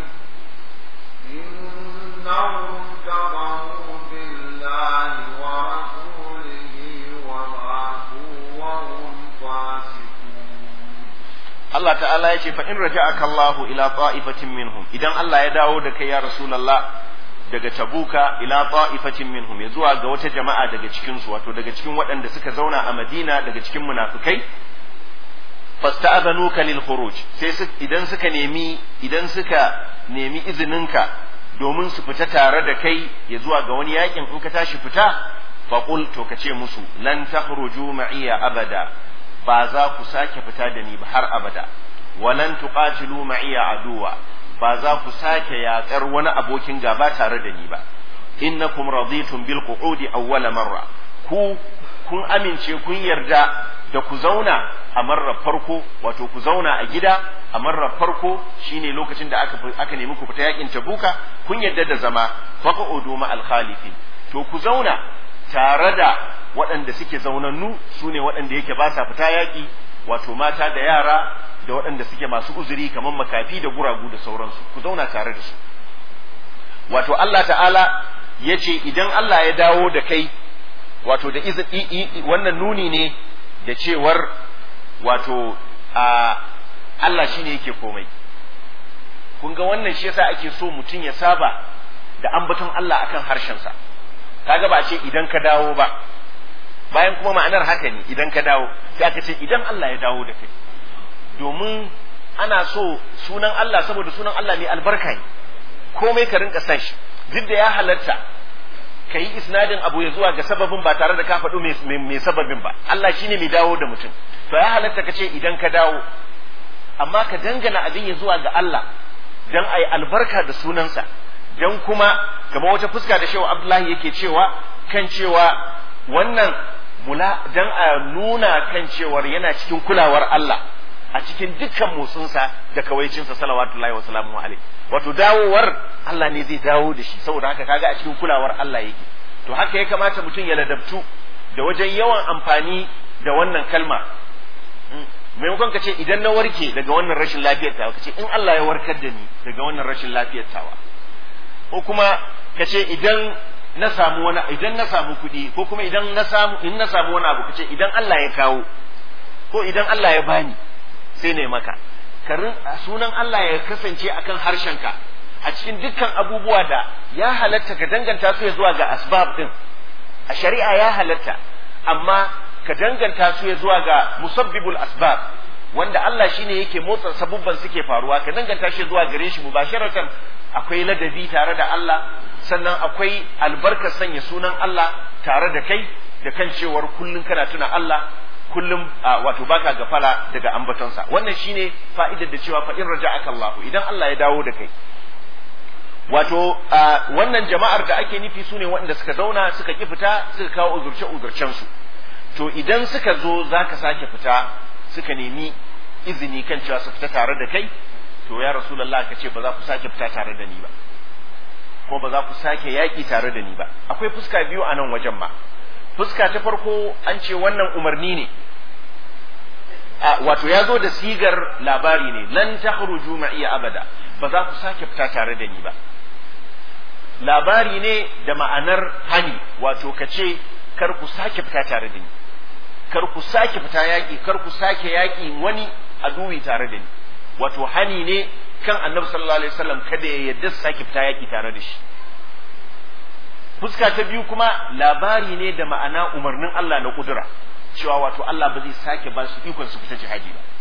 إنهم كفروا بالله ورسوله وماتوا وهم فاسقون Allah ta'ala ya ce fa in raja'aka Allah ila ta'ifatin minhum idan Allah ya dawo da kai ya Rasulullah daga Tabuka ila ta'ifatin minhum ya zuwa ga wata jama'a daga cikin su wato daga cikin waɗanda suka zauna a Madina daga cikin munafikai fasta'adhanuka lil khuruj sai idan suka nemi idan suka nemi izininka domin su fita tare da kai ya zuwa ga wani yakin in ka tashi fita faqul to kace musu lan takhruju ma'iya abada ba za ku sake fita da ni ba har abada walan tuqatilu ma'iya aduwa ba za ku sake yaƙar wani abokin gaba tare da ni ba innakum raditum bil qu'udi awwala marra ku kun amince kun yarda da ku zauna a marar farko, wato ku zauna a gida a marar farko shine lokacin da aka aka nemi ku fita yakin Tabuka, kun yadda da zama faq'udu ma al-khalifin, to ku zauna tare da waɗanda suke zaunannu, sune waɗanda yake ba sa fita yaki, wato mata da yara da waɗanda suke masu uzuri kamar makafi da guragu da sauransu, ku zauna tare da su. Wato Allah ta'ala ya ce idan Allah ya dawo da kai, wato da izini, wannan nuni ne da cewar wato a Allah shine yake komai. Kun ga wannan shi yasa ake so mutum ya saba da ambaton Allah akan harshensa. Kaga ba a ce idan ka dawo ba, bayan kuma ma'anar haka ne idan ka dawo, sai aka ce idan Allah ya dawo da kai, domin ana so sunan Allah, saboda sunan Allah ne albarka ne, komai ka rinka san shi, duk da ya halarta ka yi isnadin abu ya zuwa ga sababin ba tare da ka faɗo mai sababin ba. Allah shine mai dawo da mutum, to ya halatta ka ce idan ka dawo, amma ka dangana abin ya zuwa ga Allah dan ayi albarka da sunansa, dan kuma kamar wata fuska da Shehu Abdullahi yake cewa kan cewa wannan mula dan a nuna kan cewar yana cikin kulawar Allah a cikin dukkan motsinsa da kawaicinsa salawatullahi wa salamu alaihi. Wato dawowar Allah ne zai dawo da shi, saboda haka kaga a cikin kulawar Allah yake. To haka ya kamata mutum ya ladabtu da wajen yawan amfani da wannan kalma. Maimakon ka ce idan na warke daga wannan rashin lafiyar tawa, ka ce in Allah ya warkar da ni daga wannan rashin lafiyar tawa. Ko kuma ka ce idan na samu wani, idan na samu kuɗi, ko kuma idan na samu in na samu wani abu, ka ce idan Allah ya kawo, ko idan Allah ya bani sai ne maka. Karin sunan Allah ya kasance akan harshenka a cikin dukkan abubuwa da ya halatta ka danganta su ya zuwa ga asbab din a shari'a, ya halatta, amma ka danganta su ya zuwa ga musabbibul asbab, wanda Allah shine yake motsa sabubban suke faruwa, ka danganta shi zuwa gare shi mubasharatan. Akwai ladabi tare da Allah, sannan akwai albarkar sanya sunan Allah tare da kai, da kan cewar kullun kana tuna Allah, kullum wato baka gafala daga ambatonsa. Wannan shine fa'idar da cewa fa in raja'aka Allah, idan Allah ya dawo da kai. Wato wannan jama'ar da ake nufi sune waɗanda suka zauna suka ki fita, suka kawo uzurce uzurcen su. To idan suka zo zaka sake fita, suka nemi izini kan cewa su fita tare da kai, to ya Rasulullah ka ce ba za ku sake fita tare da ni ba, ko ba za ku sake yaƙi tare da ni ba. Akwai fuska biyu a nan wajen ma. Fuska ta farko an ce wannan umarni ne, wato ya zo da sigar labari ne, lan takhruju ma'iya abada, ba za ku sake fita tare da ni ba. Labari ne da ma'anar hani, wato ka ce kar ku sake fita tare da ni, kar ku sake fita yaƙi, kar ku sake yaƙi wani aduwi tare da ni. Wato hani ne kan Annabi sallallahu alaihi wasallam kada ya yarda su sake fita yaƙi tare da shi. Fuska ta biyu kuma labari ne da ma'ana umarnin Allah na kudura, cewa wato Allah ba zai sake ba su ikon su fita jihadi ba.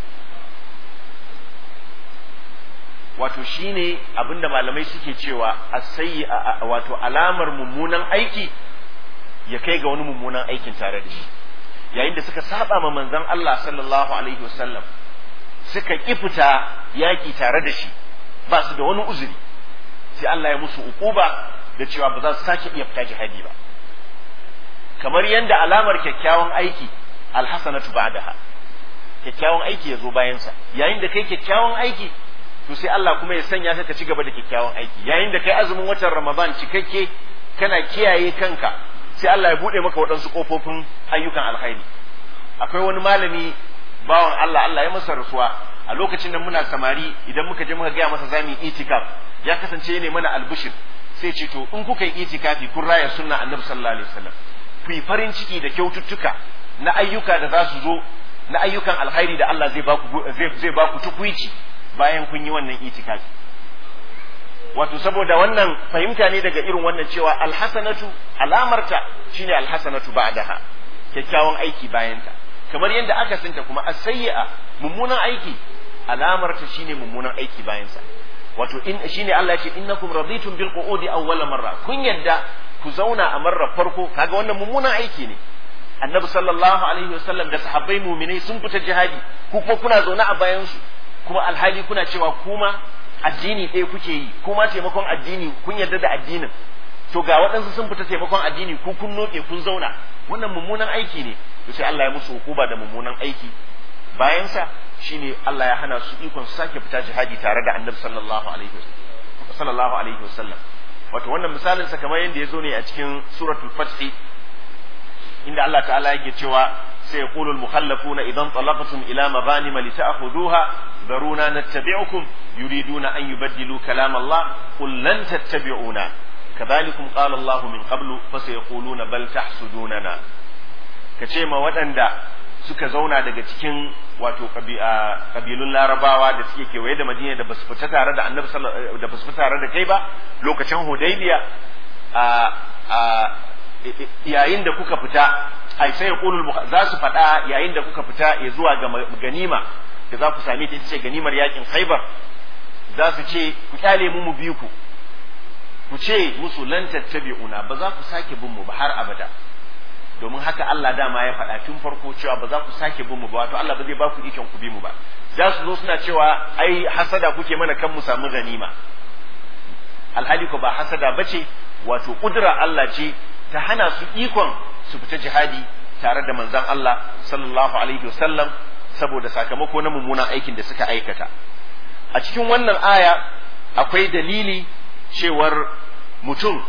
Wato shine abinda malamai suke cewa asayyi wato alamar mummunan aiki ya kai ga wani mummunan aikin tare da shi. Yayin da suka saba ma manzon Allah sallallahu alaihi wasallam, suka ki fita yaki tare da shi, ba su da wani uzuri, sai Allah ya musu uquba da cewa ba za su sake iya fita jihadi ba. Kamar yadda alamar kyakkyawan aiki alhasanatu ba'daha, kyakkyawan aiki ya zo bayansa. Yayin da kai kyakkyawan aiki, to sai Allah kuma ya sanya ka ci gaba da kyakkyawan aiki. Yayin da kai azumin watan Ramadan cikakke kana kiyaye kanka, sai Allah ya bude maka waɗansu kofofin ayyukan alkhairi. Akwai wani malami bawan Allah, Allah ya masa rasuwa, a lokacin da muna samari idan muka je muka gaya masa zamu yi itikaf, ya kasance ne mana albishir, sai ce to in kuka yi itikafi kun raya sunna Annabi sallallahu alaihi wasallam, ku yi farin ciki da kyaututtuka na ayyuka da za su zo, na ayyukan alkhairi da Allah zai baku zai zai baku tukuici bayan kun yi wannan itikafi. Wato saboda wannan fahimta ne daga irin wannan cewa alhasanatu alamarta shine alhasanatu ba'daha, kyakkyawan aiki bayanta. Kamar yadda aka sinta kuma as-sayyi'a mummunan aiki alamarta shine mummunan aiki bayansa. Wato in shine Allah ya ce innakum raditum bil qu'udi awwala marra, kun yadda ku zauna a marar farko. Kaga wannan mummunan aiki ne. Annabi sallallahu alaihi wasallam da sahabbai mu'minai sun fita jihadi, ku kuma kuna zaune a bayan su, kuma alhali kuna cewa kuma addini ɗaya kuke yi, kuma taimakon addini kun yarda da addinin, to ga waɗansu sun fita taimakon addini ku kun noke kun zauna, wannan mummunan aiki ne. To sai Allah ya musu hukuba da mummunan aiki. Bayan sa shine Allah ya hana su ikon su sake fita jihadi tare da Annabi sallallahu alaihi wasallam sallallahu alaihi wasallam. Wato wannan misalin sa kamar yadda ya zo ne a cikin suratul Fath, inda Allah ta'ala yake cewa sai yaqulu al-mukhallafuna idan talaqtum ila maghanim lita'khuduha daruna nattabi'ukum yuriduna an yubaddilu kalam Allah qul lan tattabi'una kadhalikum qala Allah min qablu fasayaquluna bal tahsudunana. Kace ma waɗanda suka zauna daga cikin wato kabilun Larabawa da suke kewaye da Madina da basu fita tare da Annabi da basu fita tare da kai ba lokacin Hudaybiya, a yayin da kuka fita ai sai yaqulul za su fada yayin da kuka fita ya zuwa ga ganima da za ku same ta ita ce ganimar yakin Khaibar, za su ce ku kyale mu mu bi ku, ku ce musu lan tattabi'una, ba za ku sake bin mu ba har abada. Domin haka Allah dama ya faɗa tun farko cewa ba za ku sake bin mu ba, wato Allah ba zai ba ku ikon ku bi mu ba. Za su zo suna cewa ai hasada kuke mana kan mu samu ganima, alhali ko ba hasada bace, wato kudura Allah ce ta hana su ikon su fita jihadi tare da manzon Allah sallallahu alaihi wasallam saboda sakamako na mummunan aikin da suka aikata. A cikin wannan aya akwai dalili cewar mutum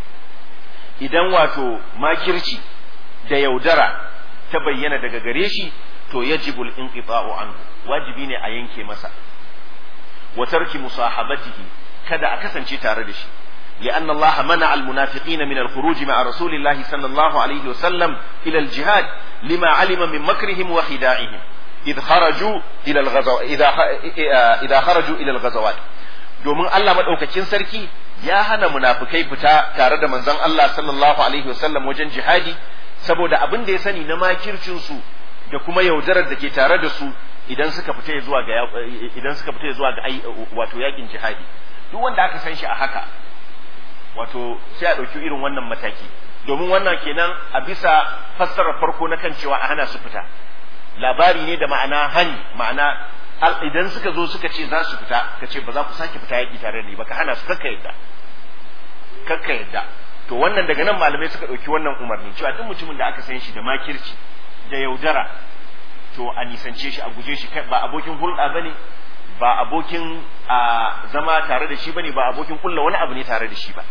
idan wato makirci da yaudara ta bayyana daga gare shi to yajibul inqita'u anhu, wajibi ne a yanke masa, wa tarki musahabatihi, kada a kasance tare da shi. لأن الله منع المنافقين من الخروج مع رسول الله صلى الله عليه وسلم إلى الجهاد لما علم من مكرهم وخداعهم إذ خرجوا إلى الغزو إذا إذا خرجوا إلى الغزوات. domin Allah madaukakin sarki ya hana munafikai fita tare da manzon Allah sallallahu alaihi wasallam wajen jihadi saboda abin da ya sani na makircin su da kuma yaudarar da ke tare da su idan suka fita zuwa ga idan suka fita zuwa ga wato yakin jihadi. Duk wanda aka san shi a haka wato sai a ɗauki irin wannan mataki, domin wannan kenan a bisa fassarar farko na kan cewa a hana su fita, labari ne da ma'ana hani, ma'ana idan suka zo suka ce za su fita ka ce ba za ku sake fita yaƙi tare da ni ba, ka hana su kakka yadda kakka yadda. To wannan daga nan malamai suka ɗauki wannan umarni cewa duk mutumin da aka san shi da makirci da yaudara to a nisance shi, a guje shi, ba abokin hulɗa bane, ba abokin zama tare da shi bane, ba abokin kulla wani abu ne tare da shi ba.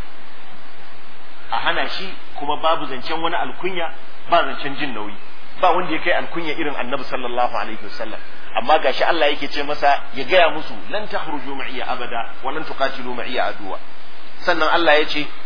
A hana shi, kuma babu zancen wani alkunya, ba zancen jin nauyi, ba wanda ya kai alkunya irin Annabi sallallahu alaihi wasallam. Amma gashi Allah yake ce masa ya gaya musu lan takhruju ma'iya abada wa lan tuqatilu ma'iya aduwa. Sannan Allah ya ce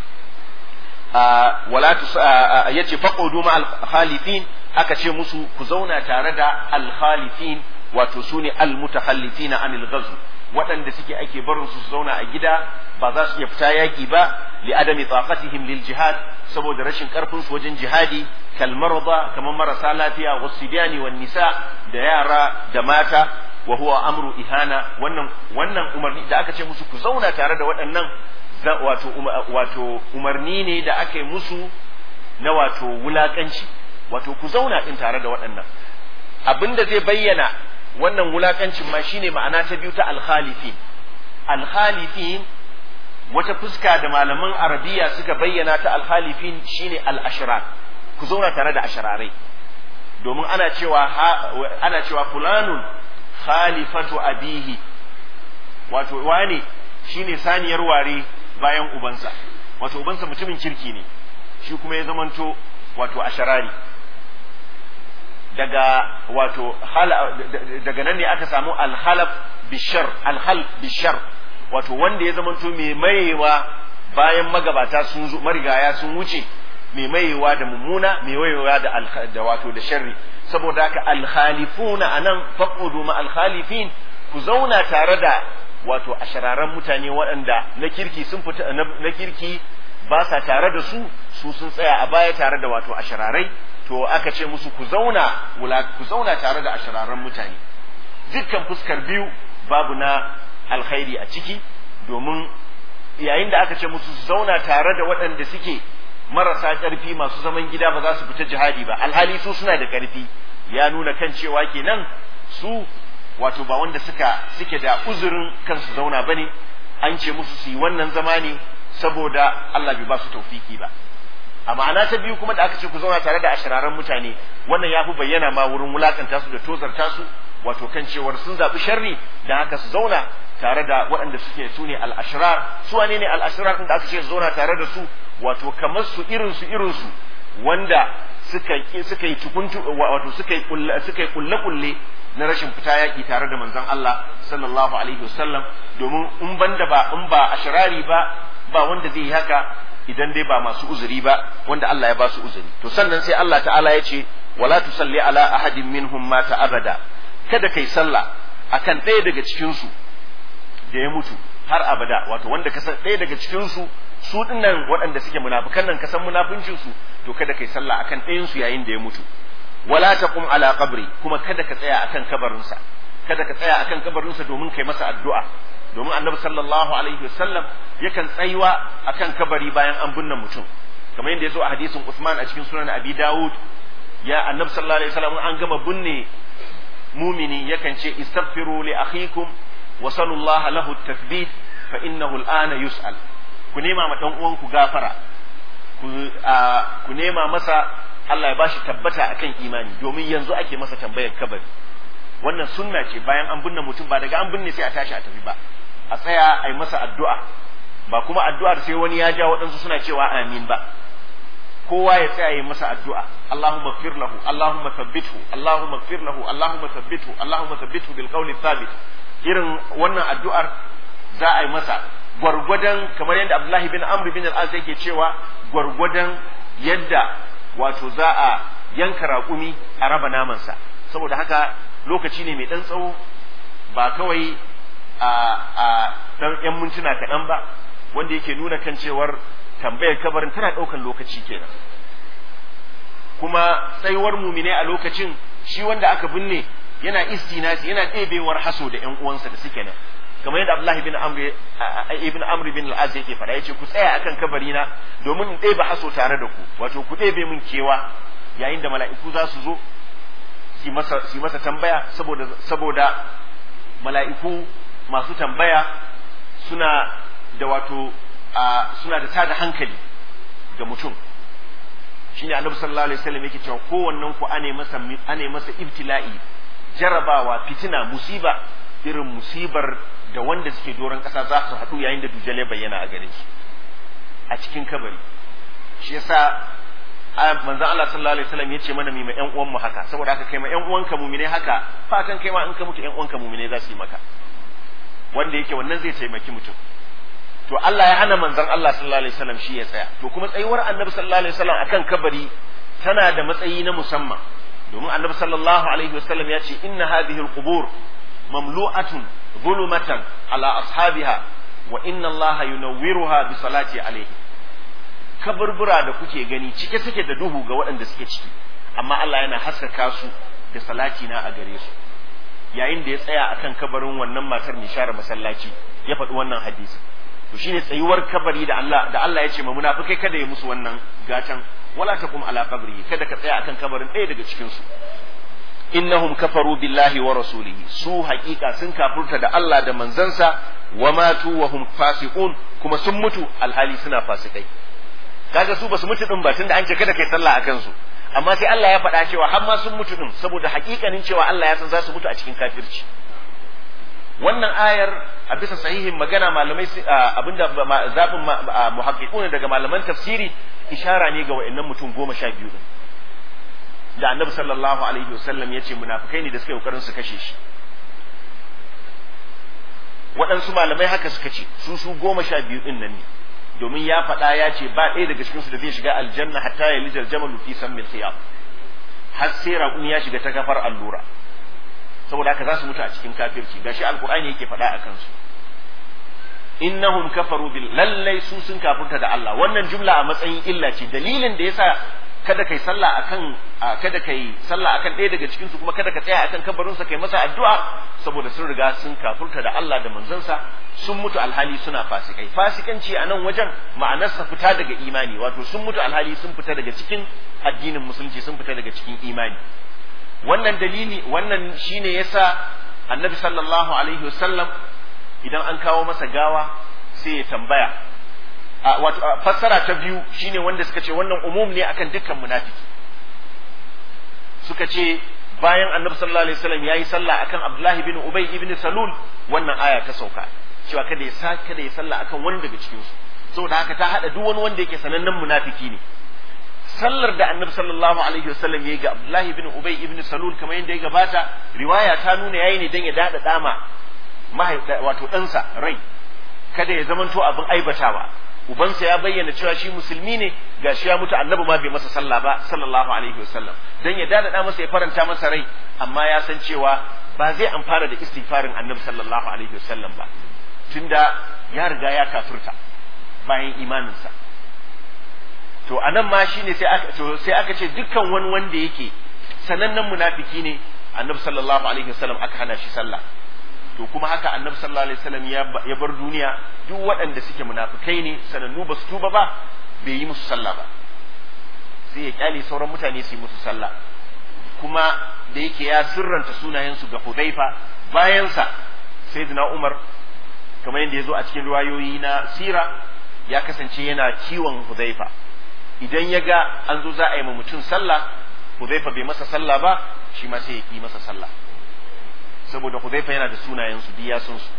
wala yace faqudu ma'al khalifin, aka ce musu ku zauna tare da al khalifin, wato sune al mutakhallifina anil ghazw, waɗanda suke ake barin su zauna a gida ba za su iya fita yaki ba li adami taqatihim lil jihad, saboda rashin karfin su wajen jihadi, kal marada, kamar marasa lafiya, wasibyani wan nisa, da yara da mata, wa huwa amru ihana. wannan wannan umarni da aka ce musu ku zauna tare da waɗannan wato wato umarni ne da aka yi musu na wato wulakanci, wato ku zauna din tare da waɗannan. Abinda zai bayyana wannan wulakancin ma shine ma'ana ta biyu ta al-khalifin. Al-khalifin wata fuska da malaman arabiya suka bayyana ta al-khalifin shine al-ashrar, ku zauna tare da ashrarai, domin ana cewa ana cewa fulanun khalifatu abihi, wato wani shine saniyar ware bayan ubansa, wato ubansa mutumin kirki ne, shi kuma ya zamanto wato asharari. daga wato daga nan ne aka samu alhalaf bishar, alhal bishar, wato wanda ya zamanto mai mayewa bayan magabata sun zo, marigaya sun wuce, mai mayewa da mummuna, mai mayewa da da wato da sharri. Saboda haka alkhalifuna anan faqudu ma alkhalifin, ku zauna tare da wato ashararan mutane waɗanda na kirki sun fita na kirki ba sa tare da su, su sun tsaya a baya tare da wato ashararai. To aka ce musu ku zauna ku zauna tare da ashararan mutane. Dukkan fuskar biyu babu na alkhairi a ciki, domin yayin da aka ce musu su zauna tare da waɗanda suke marasa ƙarfi masu zaman gida ba za su fita jihadi ba, alhali su suna da ƙarfi, ya nuna kan cewa kenan su wato ba wanda suka suke da uzurin kansu zauna bane. An ce musu su yi wannan zama ne saboda Allah bai ba su tawfiki ba. A ma'ana ta biyu kuma da aka ce ku zauna tare da ashiraran mutane, wannan ya fi bayyana ma wurin wulakanta su da tozarta su, wato kan cewar sun zaɓi sharri da haka su zauna tare da waɗanda suke su ne al-ashrar. Su wane ne al-ashrar din da aka ce su zauna tare da su? Wato kamar su irin su irin su wanda suka suka yi tukuntu wato suka yi suka yi kulle kulle na rashin fita yaki tare da manzon Allah sallallahu alaihi wasallam, domin in banda ba in ba ashrari ba ba wanda zai yi haka idan dai ba masu uzuri ba wanda Allah ya ba su uzuri. To sannan sai Allah ta'ala ya ce wala tusalli ala ahadin minhum mata abada, kada kai sallah akan ɗaya daga cikin su da ya mutu har abada, wato wanda ka san ɗaya daga cikin su su dinnan waɗanda suke munafikan nan ka san munafincin su, to kada kai sallah akan ɗayan su yayin da ya mutu. Wala taqum ala qabri, kuma kada ka tsaya akan kabarinsa, kada ka tsaya akan kabarinsa domin kai masa addu'a, domin annabi sallallahu alaihi wasallam yakan tsayuwa akan kabari bayan an binne mutum, kamar yadda ya zo a hadisin Usman a cikin sunan Abi Dawud. Ya annabi sallallahu alaihi wasallam an gama binne mumini yakan ce istaghfiru li akhikum wa sallallahu lahu at-tathbit fa innahu al-ana yus'al. Ku nema ma dan uwanku gafara, ku ku nema masa Allah ya bashi tabbata akan imani, domin yanzu ake masa tambayar kabari. Wannan sunna ce, bayan an binne mutum ba daga an binne sai a tashi a tafi ba, a tsaya a yi masa addu'a, ba kuma addu'ar sai wani ya ja waɗansu suna cewa amin ba. Kowa ya tsaya yi masa addu'a, Allahumma ighfir lahu, Allahumma thabbithu, Allahumma ighfir lahu, Allahumma thabbithu, Allahumma thabbithu bil qawli thabit. Irin wannan addu'ar za a yi masa gwargwadon, kamar yadda Abdullahi bin Amr bin al-As yake cewa, gwargwadon yadda wato za a yanka raƙumi a raba namansa. Saboda haka lokaci ne mai ɗan tsawo, ba kawai a a ɗan ƴan mintuna kaɗan ba, wanda yake nuna kan cewar tambayar kabarin tana ɗaukan lokaci kenan. Kuma tsayuwar mumine a lokacin, shi wanda aka binne yana istinasi, yana ɗebewar haso da ƴan uwansa da suke nan, kamar yadda Abdullahi bin Amr ibn Amr bin al-Az yake faɗa, yace ku tsaya akan kabari na domin in ɗebe haso tare da ku, wato ku ɗebe min kewa yayin da mala'iku za su zo su masa su masa tambaya, saboda saboda mala'iku masu tambaya suna da wato suna da tada hankali ga mutum. Shine Annabi sallallahu alaihi wasallam yake cewa kowannen ku ane masa ane masa ibtila'i, jarabawa, fitina, musiba irin musibar da wanda suke doron ƙasa za su haɗu yayin da dujjal ya bayyana a gare shi a cikin kabari. Shi yasa manzon Allah sallallahu alaihi wasallam yace mana mi ma ƴan uwan mu haka, saboda haka kai ma ƴan uwanka mu'mine haka, fa kan kai ma in ka mutu ƴan uwanka mu'mine za su yi maka, wanda yake wannan zai taimaki mutum. To Allah ya hana manzon Allah sallallahu alaihi wasallam shi ya tsaya. To kuma tsayuwar Annabi sallallahu alaihi wasallam akan kabari tana da matsayi na musamman, domin Annabi sallallahu alaihi wasallam ya ce inna hadhihi al-qubur mamlu'atun zulumatan ala ashabiha wa inna Allah yunawwiruha bi salati alaihi. Kaburbura da kuke gani cike suke da duhu ga waɗanda suke ciki, amma Allah yana haskaka su da salati na a gare su. Yayin da ya tsaya akan kabarin wannan matar mai share masallaci ya faɗi wannan hadisi. To shine tsayuwar kabari da Allah da Allah ya ce ma munafikai kada ya musu wannan gatan, wala taqum ala qabri, kada ka tsaya akan kabarin ɗaya daga cikin su. Innahum kafaru billahi wa rasulihi, su haƙiƙa sun kafurta da Allah da manzansa, wa matu wa hum fasiqun, kuma sun mutu alhali suna fasikai. Kaga su basu mutu din ba, tunda an ce kada kai sallah akan su, amma sai Allah ya faɗa cewa har ma sun mutu din, saboda haƙiƙanin cewa Allah ya san za su mutu a cikin kafirci. Wannan ayar a bisa sahihin magana malamai abinda zaɓin muhaqqiqun daga malaman tafsiri ishara ne ga wa'annan mutum goma sha biyu din da Annabi sallallahu alaihi wasallam ya ce munafikai ne da suka yi kokarin su kashe shi. Waɗansu malamai haka suka ce su su goma sha biyu din nan ne, domin ya faɗa ya ce ba ɗaya daga cikin su da zai shiga aljanna hatta ya lijal jamalu fi sammil khiyam, har sai raƙumi ya shiga ta kafar allura. Saboda haka za su mutu a cikin kafirci, gashi alqur'ani yake faɗa a kansu. Innahum kafaru bil, lallai su sun kafirta da Allah. Wannan jumla a matsayin illa ce, dalilin da yasa kada kai sallah akan kada kai sallah akan ɗaya daga cikin su, kuma kada ka tsaya akan kabarin sa kai masa addu'a, saboda sun riga sun kafirta da Allah da manzansa, sun mutu alhali suna fasikai. Fasikanci a nan wajen ma'anarsa fita daga imani, wato sun mutu alhali sun fita daga cikin addinin musulunci, sun fita daga cikin imani. Wannan dalili, wannan shine yasa Annabi sallallahu alaihi wasallam idan an kawo masa gawa sai ya tambaya wato fassara ta biyu shine wanda suka ce wannan umum ne akan dukkan munafiki. Suka ce bayan annabi sallallahu alaihi wasallam yayi sallah akan Abdullahi bin Ubay ibn Salul, wannan aya ta sauka cewa kada ya sa kada ya sallah akan wani daga cikin su, saboda haka ta hada duk wani wanda yake sanannen munafiki ne. Sallar da annabi sallallahu alaihi wasallam yayi ga Abdullahi bin Ubay ibn Salul kamar yadda ya gabata, riwaya ta nuna yayi ne dan ya dada dama wato ɗansa rai, kada ya zamanto abin aibatawa. Ubansa ya bayyana cewa shi musulmi ne, gashi ya mutu annabi ma bai masa sallah ba sallallahu alaihi wasallam, dan ya dada masa ya faranta masa rai, amma ya san cewa ba zai amfana da istighfarin annabi sallallahu alaihi wasallam ba, tunda ya riga ya kafirta bayan imaninsa. To anan ma shine sai aka to sai aka ce dukkan wani wanda yake sanannen munafiki ne, annabi sallallahu alaihi wasallam aka hana shi sallah. To kuma haka annabi sallallahu alaihi wasallam ya bar duniya, duk waɗanda suke munafikai ne sanannu ba su tuba ba, bai yi musu sallah ba, sai ya kyale sauran mutane su yi musu sallah. Kuma da yake ya sirranta sunayensu ga Hudhaifa, bayansa sayyidina Umar kamar yadda ya zo a cikin riwayoyi na sira, ya kasance yana kiwon Hudhaifa. Idan ya ga an zo za a yi ma mutum sallah, Hudhaifa bai masa sallah ba, shi ma sai ya yi masa sallah, saboda Hudhaifa yana da sunayensu duk ya san su.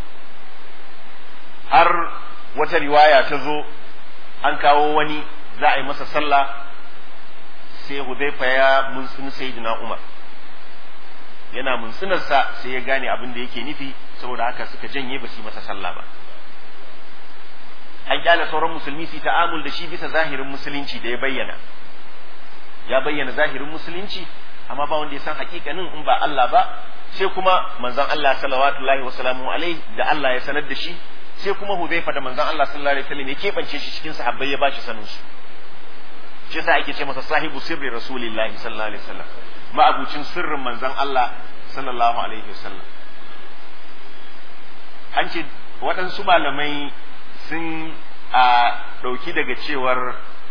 Har wata riwaya ta zo an kawo wani za a yi masa sallah, sai Hudhaifa ya muntsini sayyidina Umar, yana muntsinarsa sai ya gane abin da yake nufi, saboda haka suka janye ba su yi masa sallah ba. An kyale sauran musulmi su ta'amul da shi bisa zahirin musulunci da ya bayyana, ya bayyana zahirin musulunci, amma ba wanda ya san hakikanin in ba Allah ba, sai kuma manzon Allah sallallahu wa sallamu alaihi da Allah ya sanar da shi, sai kuma Hudhaifa da manzon Allah sallallahu alaihi wasallam ya kebance shi cikin sahabbai ya bashi sanin su. Shi yasa ake ce masa sahibu sirri rasulillahi sallallahu alaihi wasallam, ma'abucin sirrin manzon Allah sallallahu alaihi wasallam. An ce waɗansu malamai sun a ɗauki daga cewar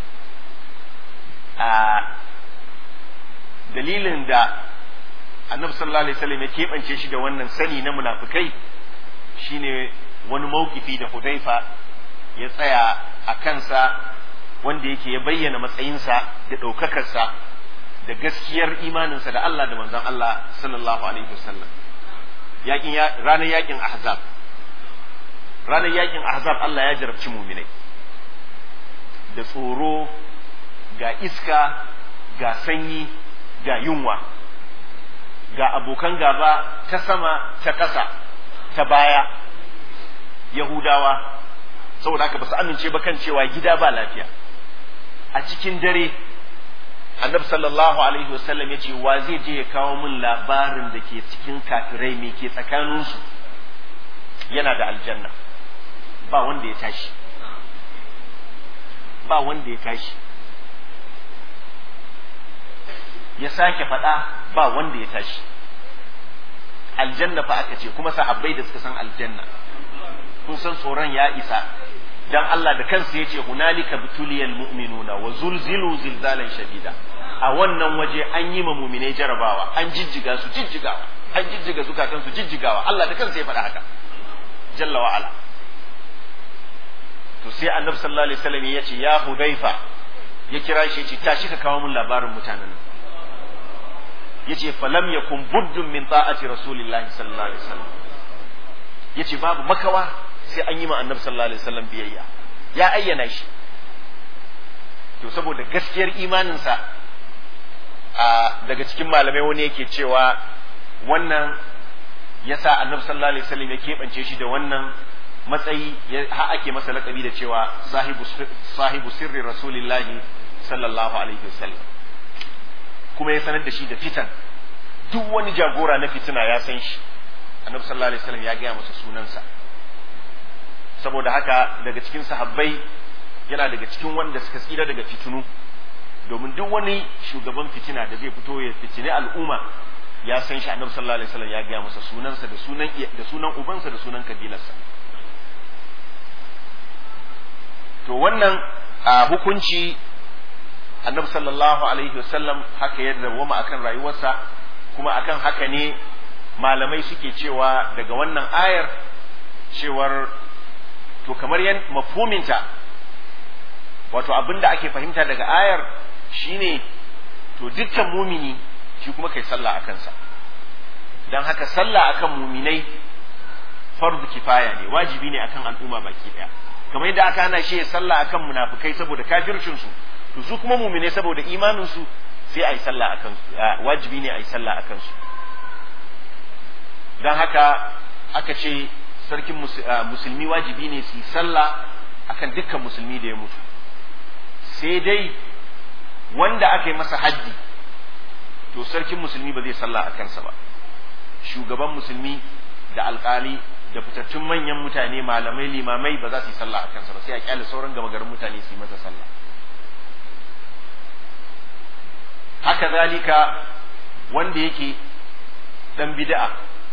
a dalilin da annabi sallallahu alaihi wasallam ya keɓance shi da wannan sani na munafikai shine wani mawkifi da Hudhaifa ya tsaya a kansa, wanda yake ya bayyana matsayinsa da ɗaukakarsa da gaskiyar imaninsa da Allah da manzon Allah sallallahu alaihi wasallam. Yakin ranar yakin Ahzab ranar yakin Ahzab Allah ya jarabci muminai da tsoro, ga iska, ga sanyi, ga yunwa, ga abokan gaba ta sama ta ƙasa ta baya, Yahudawa, saboda haka ba su amince ba kan cewa gida ba lafiya. A cikin dare annabi sallallahu alaihi wasallam ya ce wa zai je ya kawo min labarin da ke cikin kafirai me ke tsakaninsu, yana da aljanna. Ba wanda ya tashi, ba wanda ya tashi. Ya sake faɗa, ba wanda ya tashi. Aljanna fa aka ce, kuma sahabbai da suka san aljanna, kun san tsoron ya isa, dan Allah da kansa yace hunalika bituliyal mu'minuna wa zulzilu zilzalan shadida. A wannan waje an yi ma mu'minai jarabawa, an jijjiga su jijjigawa, an jijjiga zukatan su jijjigawa. Allah da kansa ya faɗa haka jalla wa ala. To sai annabi sallallahu alaihi wasallam ya ce ya Hudhaifa, ya kira shi ya ce tashi ka kawo min labarin mutanen. Yace falam yakun buddun min ta'ati rasulillahi sallallahu alaihi wasallam, yace babu makawa sai an yi ma annabi sallallahu alaihi wasallam biyayya, ya ayyana shi. To saboda gaskiyar imaninsa, a daga cikin malamai wani yake cewa wannan yasa annabi sallallahu alaihi wasallam ya keɓance shi da wannan matsayi, ha ake masa laƙabi da cewa sahibu sahibu sirri rasulillahi sallallahu alaihi wasallam. Kuma ya sanar da shi da fitan, duk wani jagora na fitina ya san shi, annabi sallallahu alaihi wasallam ya gaya masa sunansa. Saboda haka daga cikin sahabbai yana daga cikin wanda suka tsira daga fitinu, domin duk wani shugaban fitina da zai fito ya fitine al'umma ya san shi, annabi sallallahu alaihi wasallam ya gaya masa sunansa da sunan da sunan ubansa da sunan kabilarsa. To wannan hukunci annabi sallallahu alaihi wasallam haka ya dawwama akan rayuwarsa, kuma akan haka ne malamai suke cewa daga wannan ayar cewar to kamar yan mafhuminta wato abinda ake fahimta daga ayar shine to dukkan mumini shi kuma kai sallah akan sa dan haka sallah akan muminai fardu kifaya ne, wajibi ne akan al'umma baki daya, kamar yadda aka hana shi sallah akan munafikai saboda kafircin su, to su kuma muminai saboda imanin su sai ayi sallah akan su, wajibi ne ayi sallah akan su. dan haka aka ce sarkin musulmi wajibi ne su yi sallah akan dukkan musulmi da ya mutu, sai dai wanda aka yi masa haddi to sarkin musulmi ba zai sallah a kansa ba, shugaban musulmi da alkali da fitattun manyan mutane malamai limamai ba za su yi sallah a kansa ba, sai a kyale sauran gama garin mutane su yi masa sallah. haka zalika wanda yake dan bid'a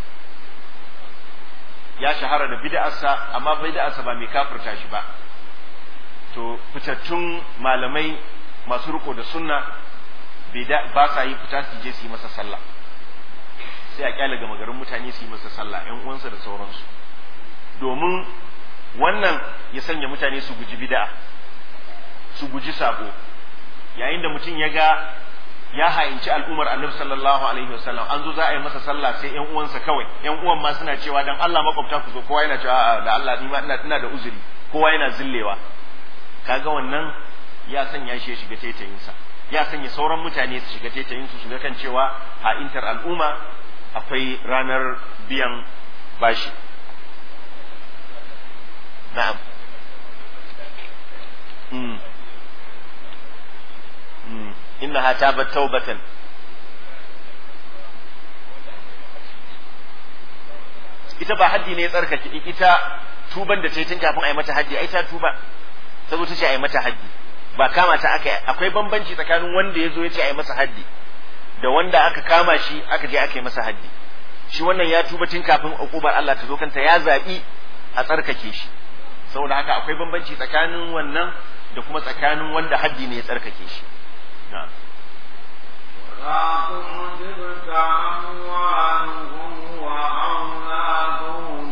ya shahara da bid'arsa amma bid'arsa ba mai kafirta shi ba, to fitattun malamai masu riko da sunna ba sa yi fita su je su yi masa sallah, sai a kyale gama garin mutane su yi masa sallah, ƴan uwansa da sauransu, domin wannan ya sanya mutane su guji bid'a, su guji sabo. yayin da mutum ya ga ya hayinci al'ummar annabi sallallahu alaihi wasallam, an zo za a yi masa sallah sai ƴan uwansa kawai, ƴan uwan ma suna cewa dan Allah makwabta ku zo, kowa yana cewa da Allah ni ma ina da uzuri, kowa yana zillewa. kaga wannan ya sanya shi ya shiga taitayinsa, ya sanya sauran mutane su shiga taitayinsu su ga kan cewa a intar al'umma akwai ranar biyan bashi. na'am mm mm innaha tabat tawbatan ita ba haddi ne ya tsarkake ita tuban da ce tun kafin a yi mata haddi, ai ta tuba ta zo ta ce a yi mata haddi, ba kama ta aka. akwai bambanci tsakanin wanda ya zo ya ce a yi masa haddi da wanda aka kama shi aka je aka yi masa haddi. shi wannan ya tuba tun kafin uqubar Allah ta zo kanta, ya zaɓi a tsarkake shi, saboda haka akwai bambanci tsakanin wannan da kuma tsakanin wanda haddi ne ya tsarkake shi. na'am ولا تعجبك أموالهم وأولادهم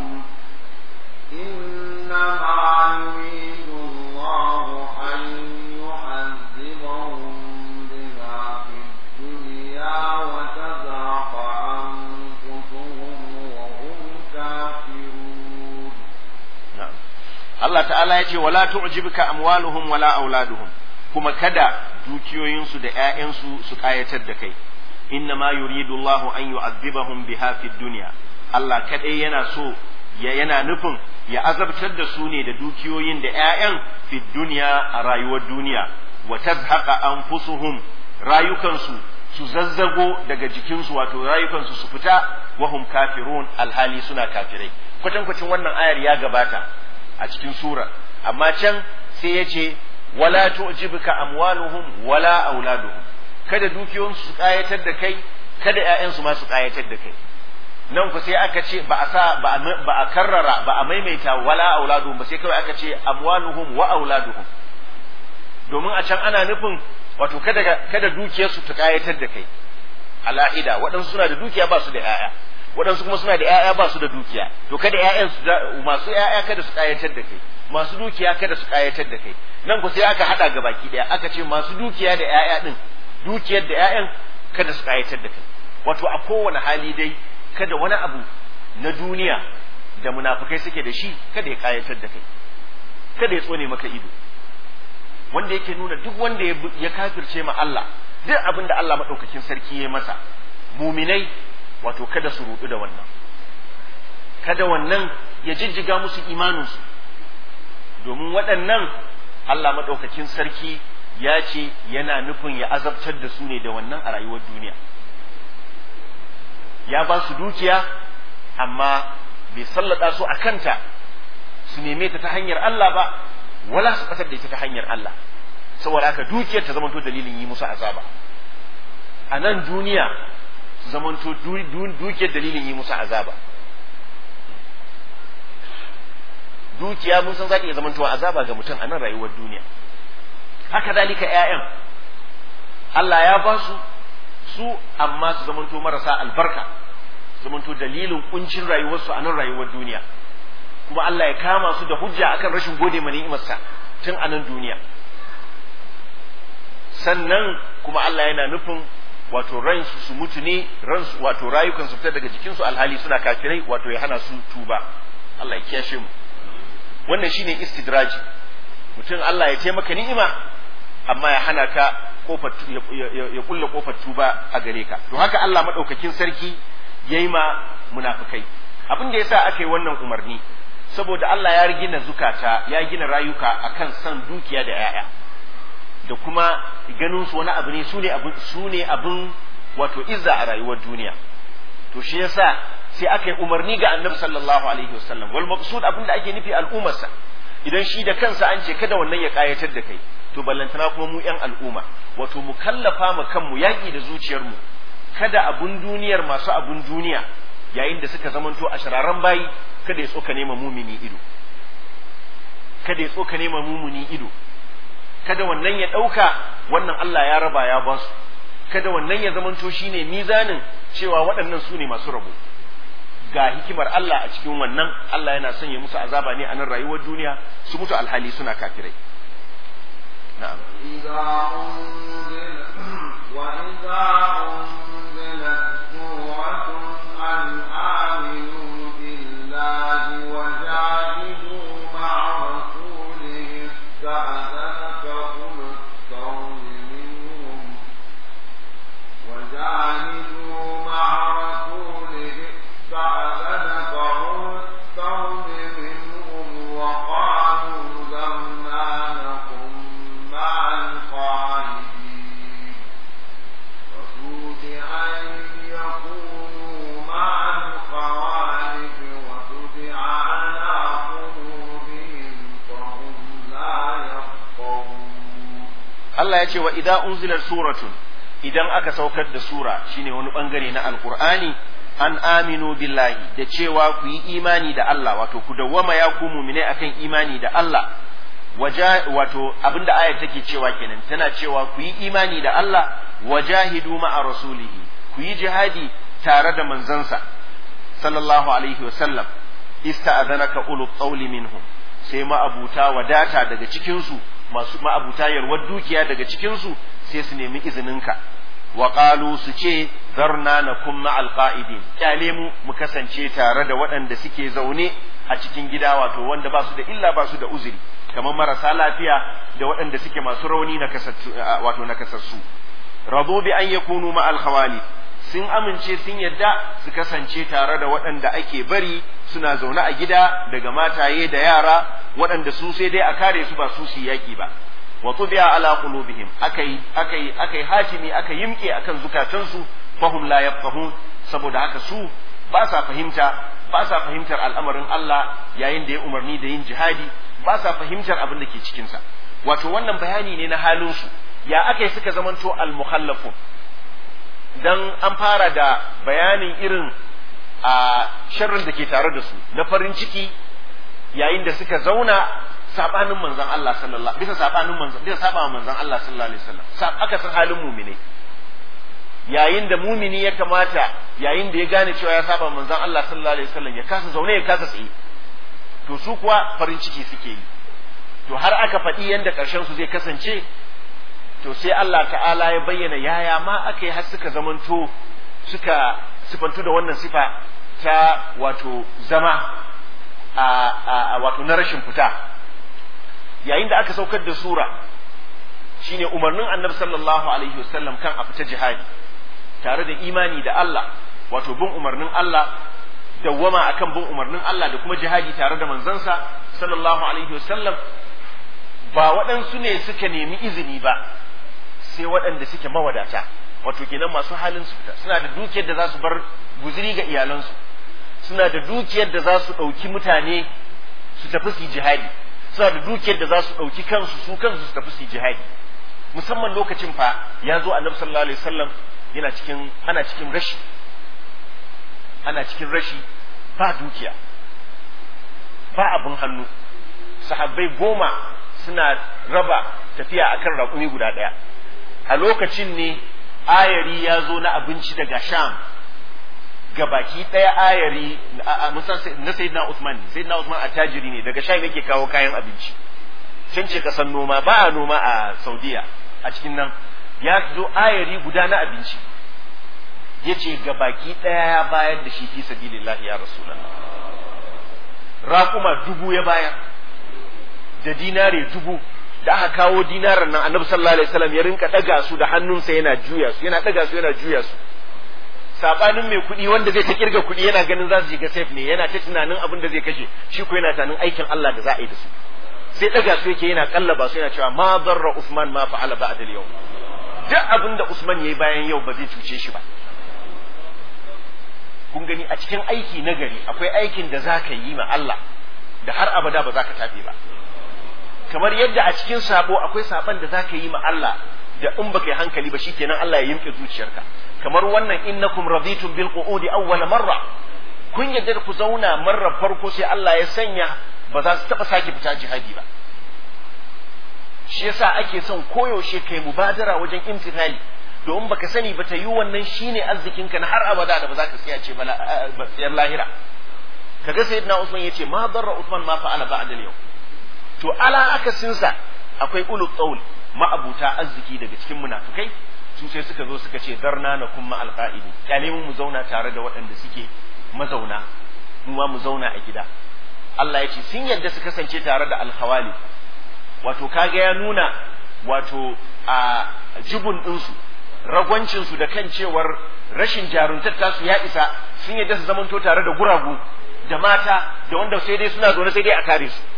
إنما يريد الله أن يعذبهم بها في الدنيا وتزهق أنفسهم وهم كافرون. نعم الله تعالى يقول ولا تعجبك أموالهم ولا أولادهم، kuma kada dukiyoyinsu da ‘ya'yansu su ƙayatar da kai, inna ma yuridu Allahu an yu'adhibahum biha fid dunya, Allah kadai yana so ya yana nufin ya azabtar da su ne da dukiyoyin da ‘ya'yan fid dunya a rayuwar duniya, wa tazhaqa anfusuhum, rayukansu su zazzago daga jikinsu, wato rayukansu su fita, wa hum kafirun, alhali suna kafirai. Kwatankwacin wannan ayar ya gabata a cikin sura, amma can sai ya ce wala tu'jibuka amwaluhum wala auladuhum, kada dukiyoyinsu su kayatar da kai, kada ƴaƴansu ma su kayatar da kai. nan ku sai aka ce ba a sa ba a karrara ba a maimaita wala auladuhum ba, sai kawai aka ce amwaluhum wa auladuhum, domin a can ana nufin wato kada kada dukiyarsu ta kayatar da kai. ala'ida waɗansu suna da dukiya ba su da ƴaƴa, waɗansu kuma suna da ƴaƴa ba su da dukiya, to kada ƴaƴan su masu ƴaƴa kada su kayatar da kai, masu dukiya kada su kayatar da kai. nan ku sai aka hada ga baki daya, aka ce masu dukiya da ƴaƴa din, dukiyar da ƴaƴan kada su kayatar da kai. wato a kowane hali dai kada wani abu na duniya da munafikai suke da shi kada ya kayatar da kai, kada ya tsone maka ido, wanda yake nuna duk wanda ya kafirce ma Allah, duk abin da Allah madaukakin sarki ya masa, muminai wato kada su rudu da wannan, kada wannan ya jijjiga musu imaninsu, domin waɗannan Allah madaukakin sarki ya ce yana nufin ya azabtar da su ne da wannan a rayuwar duniya. ya ba su dukiya amma bai sallada su a kanta su neme ta ta hanyar Allah ba, wala su kasar da ita ta hanyar Allah, saboda haka dukiyar ta zamanto dalilin yi musu azaba a nan duniya, su zamanto dukiyar dalilin yi musu azaba. dukiya mun san za ta iya zamantowa azaba ga mutum a nan rayuwar duniya. haka dalika ƴaƴan Allah ya ba su su amma su zamanto marasa albarka, zamanto dalilin kuncin rayuwarsu a nan rayuwar duniya, kuma Allah ya kama su da hujja akan rashin gode ma ni'imarsa tun a nan duniya. sannan kuma Allah yana nufin wato ransu su mutu ne ransu wato rayukan su fita daga jikin su alhali suna kafirai wato ya hana su tuba Allah ya kiyashe mu wannan shine istidraji mutum Allah ya taimaka ni'ima amma ya hana ka kofar ya kulle kofar tuba a gare ka to haka Allah madaukakin sarki yayi ma munafikai abin da yasa aka yi wannan umarni saboda Allah ya gina zukata ya gina rayuka akan san dukiya da yaya da kuma ganin su wani abu ne su ne abin su ne abin wato izza a rayuwar duniya to shi yasa sai aka yi umarni ga Annabi sallallahu alaihi wasallam wal maqsud abin da ake nufi al'ummarsa idan shi da kansa an ce kada wannan ya kayatar da kai to ballantana kuma mu yan al'umma wato mu kallafa mu kanmu yaki da zuciyar mu kada abun duniyar masu abun duniya yayin da suka zamanto a shararan bayi kada ya tsoka nema mumini ido kada ya tsoka nema mumini ido kada wannan ya dauka wannan Allah ya raba ya ba su kada wannan ya zamanto shine mizanin cewa waɗannan su ne masu rabo ga hikimar Allah a cikin wannan Allah yana son ya musu azaba ne a nan rayuwar duniya su mutu alhali suna kafirai na'am idza unzila wa idza unzila suratun an aminu billahi wa jahidu ma'a rasulihi fa'adaka ulul qawli minhum wa jahidu ma'a rasulihi فأذنك أولو الطول منهم وقالوا ذرنا نكن مع الخالدين رسول أن يكونوا مع الخوالف وتبع على قلوبهم فهم لا يفقهون الله يقول وإذا أنزلت سورة idan aka saukar da sura shine wani bangare na alqur'ani an aminu billahi da cewa ku yi imani da Allah wato ku dawwama ya ku mu'mine akan imani da Allah waja wato abinda ayat take cewa kenan tana cewa ku yi imani da Allah wajahidu ma'a rasulihi ku yi jihadi tare da manzansa sallallahu alaihi wasallam ista'adhanaka ulul qawli minhum sai ma'abuta wadata daga cikin su masu ma'abuta yarwar dukiya daga cikin su sai su nemi izininka wa qalu su ce zarna nakum ma'al qa'idin kyale mu mu kasance tare da waɗanda suke zaune a cikin gida wato wanda ba su da illa ba su da uzuri kamar marasa lafiya da waɗanda suke masu rauni na kasassu wato na kasassu radu bi an yakunu ma'al khawali sun amince sun yadda su kasance tare da waɗanda ake bari suna zaune a gida daga mataye da yara waɗanda su sai dai a kare su ba su su yaki ba wa tubi'a ala qulubihim akai akai akai hatimi aka yimke akan zukatansu fahum la yafqahun saboda haka su ba sa fahimta ba sa fahimtar al'amarin Allah yayin da ya umarni da yin jihadi ba sa fahimtar abin da ke cikin sa wato wannan bayani ne na halin su ya akai suka zamanto al-mukhallafun dan an fara da bayanin irin a sharrin da ke tare da su na farin ciki yayin da suka zauna sabanin manzon Allah sallallahu bisa sabanin manzon bisa saba manzon Allah sallallahu alaihi wasallam aka san halin mu'mini yayin da mu'mini ya kamata yayin da ya gane cewa ya saba manzon Allah sallallahu alaihi wasallam ya kasa zaune ya kasa tsaye to su kuwa farin ciki suke yi to har aka faɗi yanda ƙarshen su zai kasance to sai Allah ta'ala ya bayyana yaya ma aka yi har suka zamanto suka sifantu da wannan sifa ta wato zama a wato na rashin fita yayin da aka saukar da sura shine umarnin annabi sallallahu alaihi wasallam kan a fita jihadi tare da imani da Allah wato bin umarnin Allah dawwama akan bin umarnin Allah da kuma jihadi tare da manzansa sallallahu alaihi wasallam ba waɗansu ne suka nemi izini ba sai waɗanda suke mawadata wato kenan masu halin su fita suna da dukiyar da za su bar guzuri ga iyalansu suna da dukiyar da za su ɗauki mutane su tafi su jihadi suna da dukiyar da za su ɗauki kansu su kansu su tafi su jihadi musamman lokacin fa ya zo annabi sallallahu alaihi wasallam yana cikin ana cikin rashi ana cikin rashi ba dukiya ba abin hannu sahabbai goma suna raba tafiya akan raƙumi guda ɗaya a lokacin ne ayari ya zo na abinci daga sham gabaki ɗaya ayari na sayyidina Uthman sayyidina Uthman attajiri ne daga sham yake kawo kayan abinci can ce kasan noma ba a noma a Saudiya a cikin nan ya zo ayari guda na abinci yace ga baki daya ya bayar da shi fi sabilillah ya rasulullah. Raƙuma dubu ya bayar da dinare dubu, da aka kawo dinaran nan annabi sallallahu alaihi wasallam ya rinka daga su da hannunsa yana juya su yana daga su yana juya su. Sabanin mai kuɗi wanda zai ta kirga kuɗi yana ganin za su shiga safe ne, yana ta tunanin abin da zai kashe, shi ko yana tunanin aikin Allah da za a yi da su. Sai daga su yake yana kallaba su yana cewa ma darra Usman ma fa'ala ba'da al-yawm. Duk abin da Usman yayi bayan yau ba zai cuce shi ba. Kun gani a cikin aiki na gari akwai aikin da za ka yi ma Allah da har abada ba za ka tafi ba. Kamar yadda a cikin sabo akwai saban da za ka yi ma Allah da in baka yi hankali ba shikenan Allah ya yimke zuciyarka. Kamar wannan innakum raditum bil qu'udi awwal marra, kun yadda ku zauna marra farko sai Allah ya sanya ba za su taba sake fita jihadi ba. Shi yasa ake son koyaushe kai mubadara wajen imtithali, domin baka sani ba ta yi wannan shine arzikinka na har abada da ba za ka tsaya ce ba tsayar lahira. Kaga sayyidina Usman yace ma darra Usman ma fa'ala ba'da al-yawm. To ala akasin sa akwai ulul qaul ma'abuta arziki daga cikin munafikai, su sai suka zo suka ce darna na kuma alqa'idi, kyale mu mu zauna tare da waɗanda suke mazauna, mu ma mu zauna a gida. Allah ya ce sun yarda su kasance tare da alhawali, wato kaga ya nuna wato a jubun ɗinsu, ragwancinsu da kan cewar rashin jaruntar tasu ya isa, sun yarda su zamanto tare da guragu da mata da wanda sai dai suna zaune sai dai a kare su.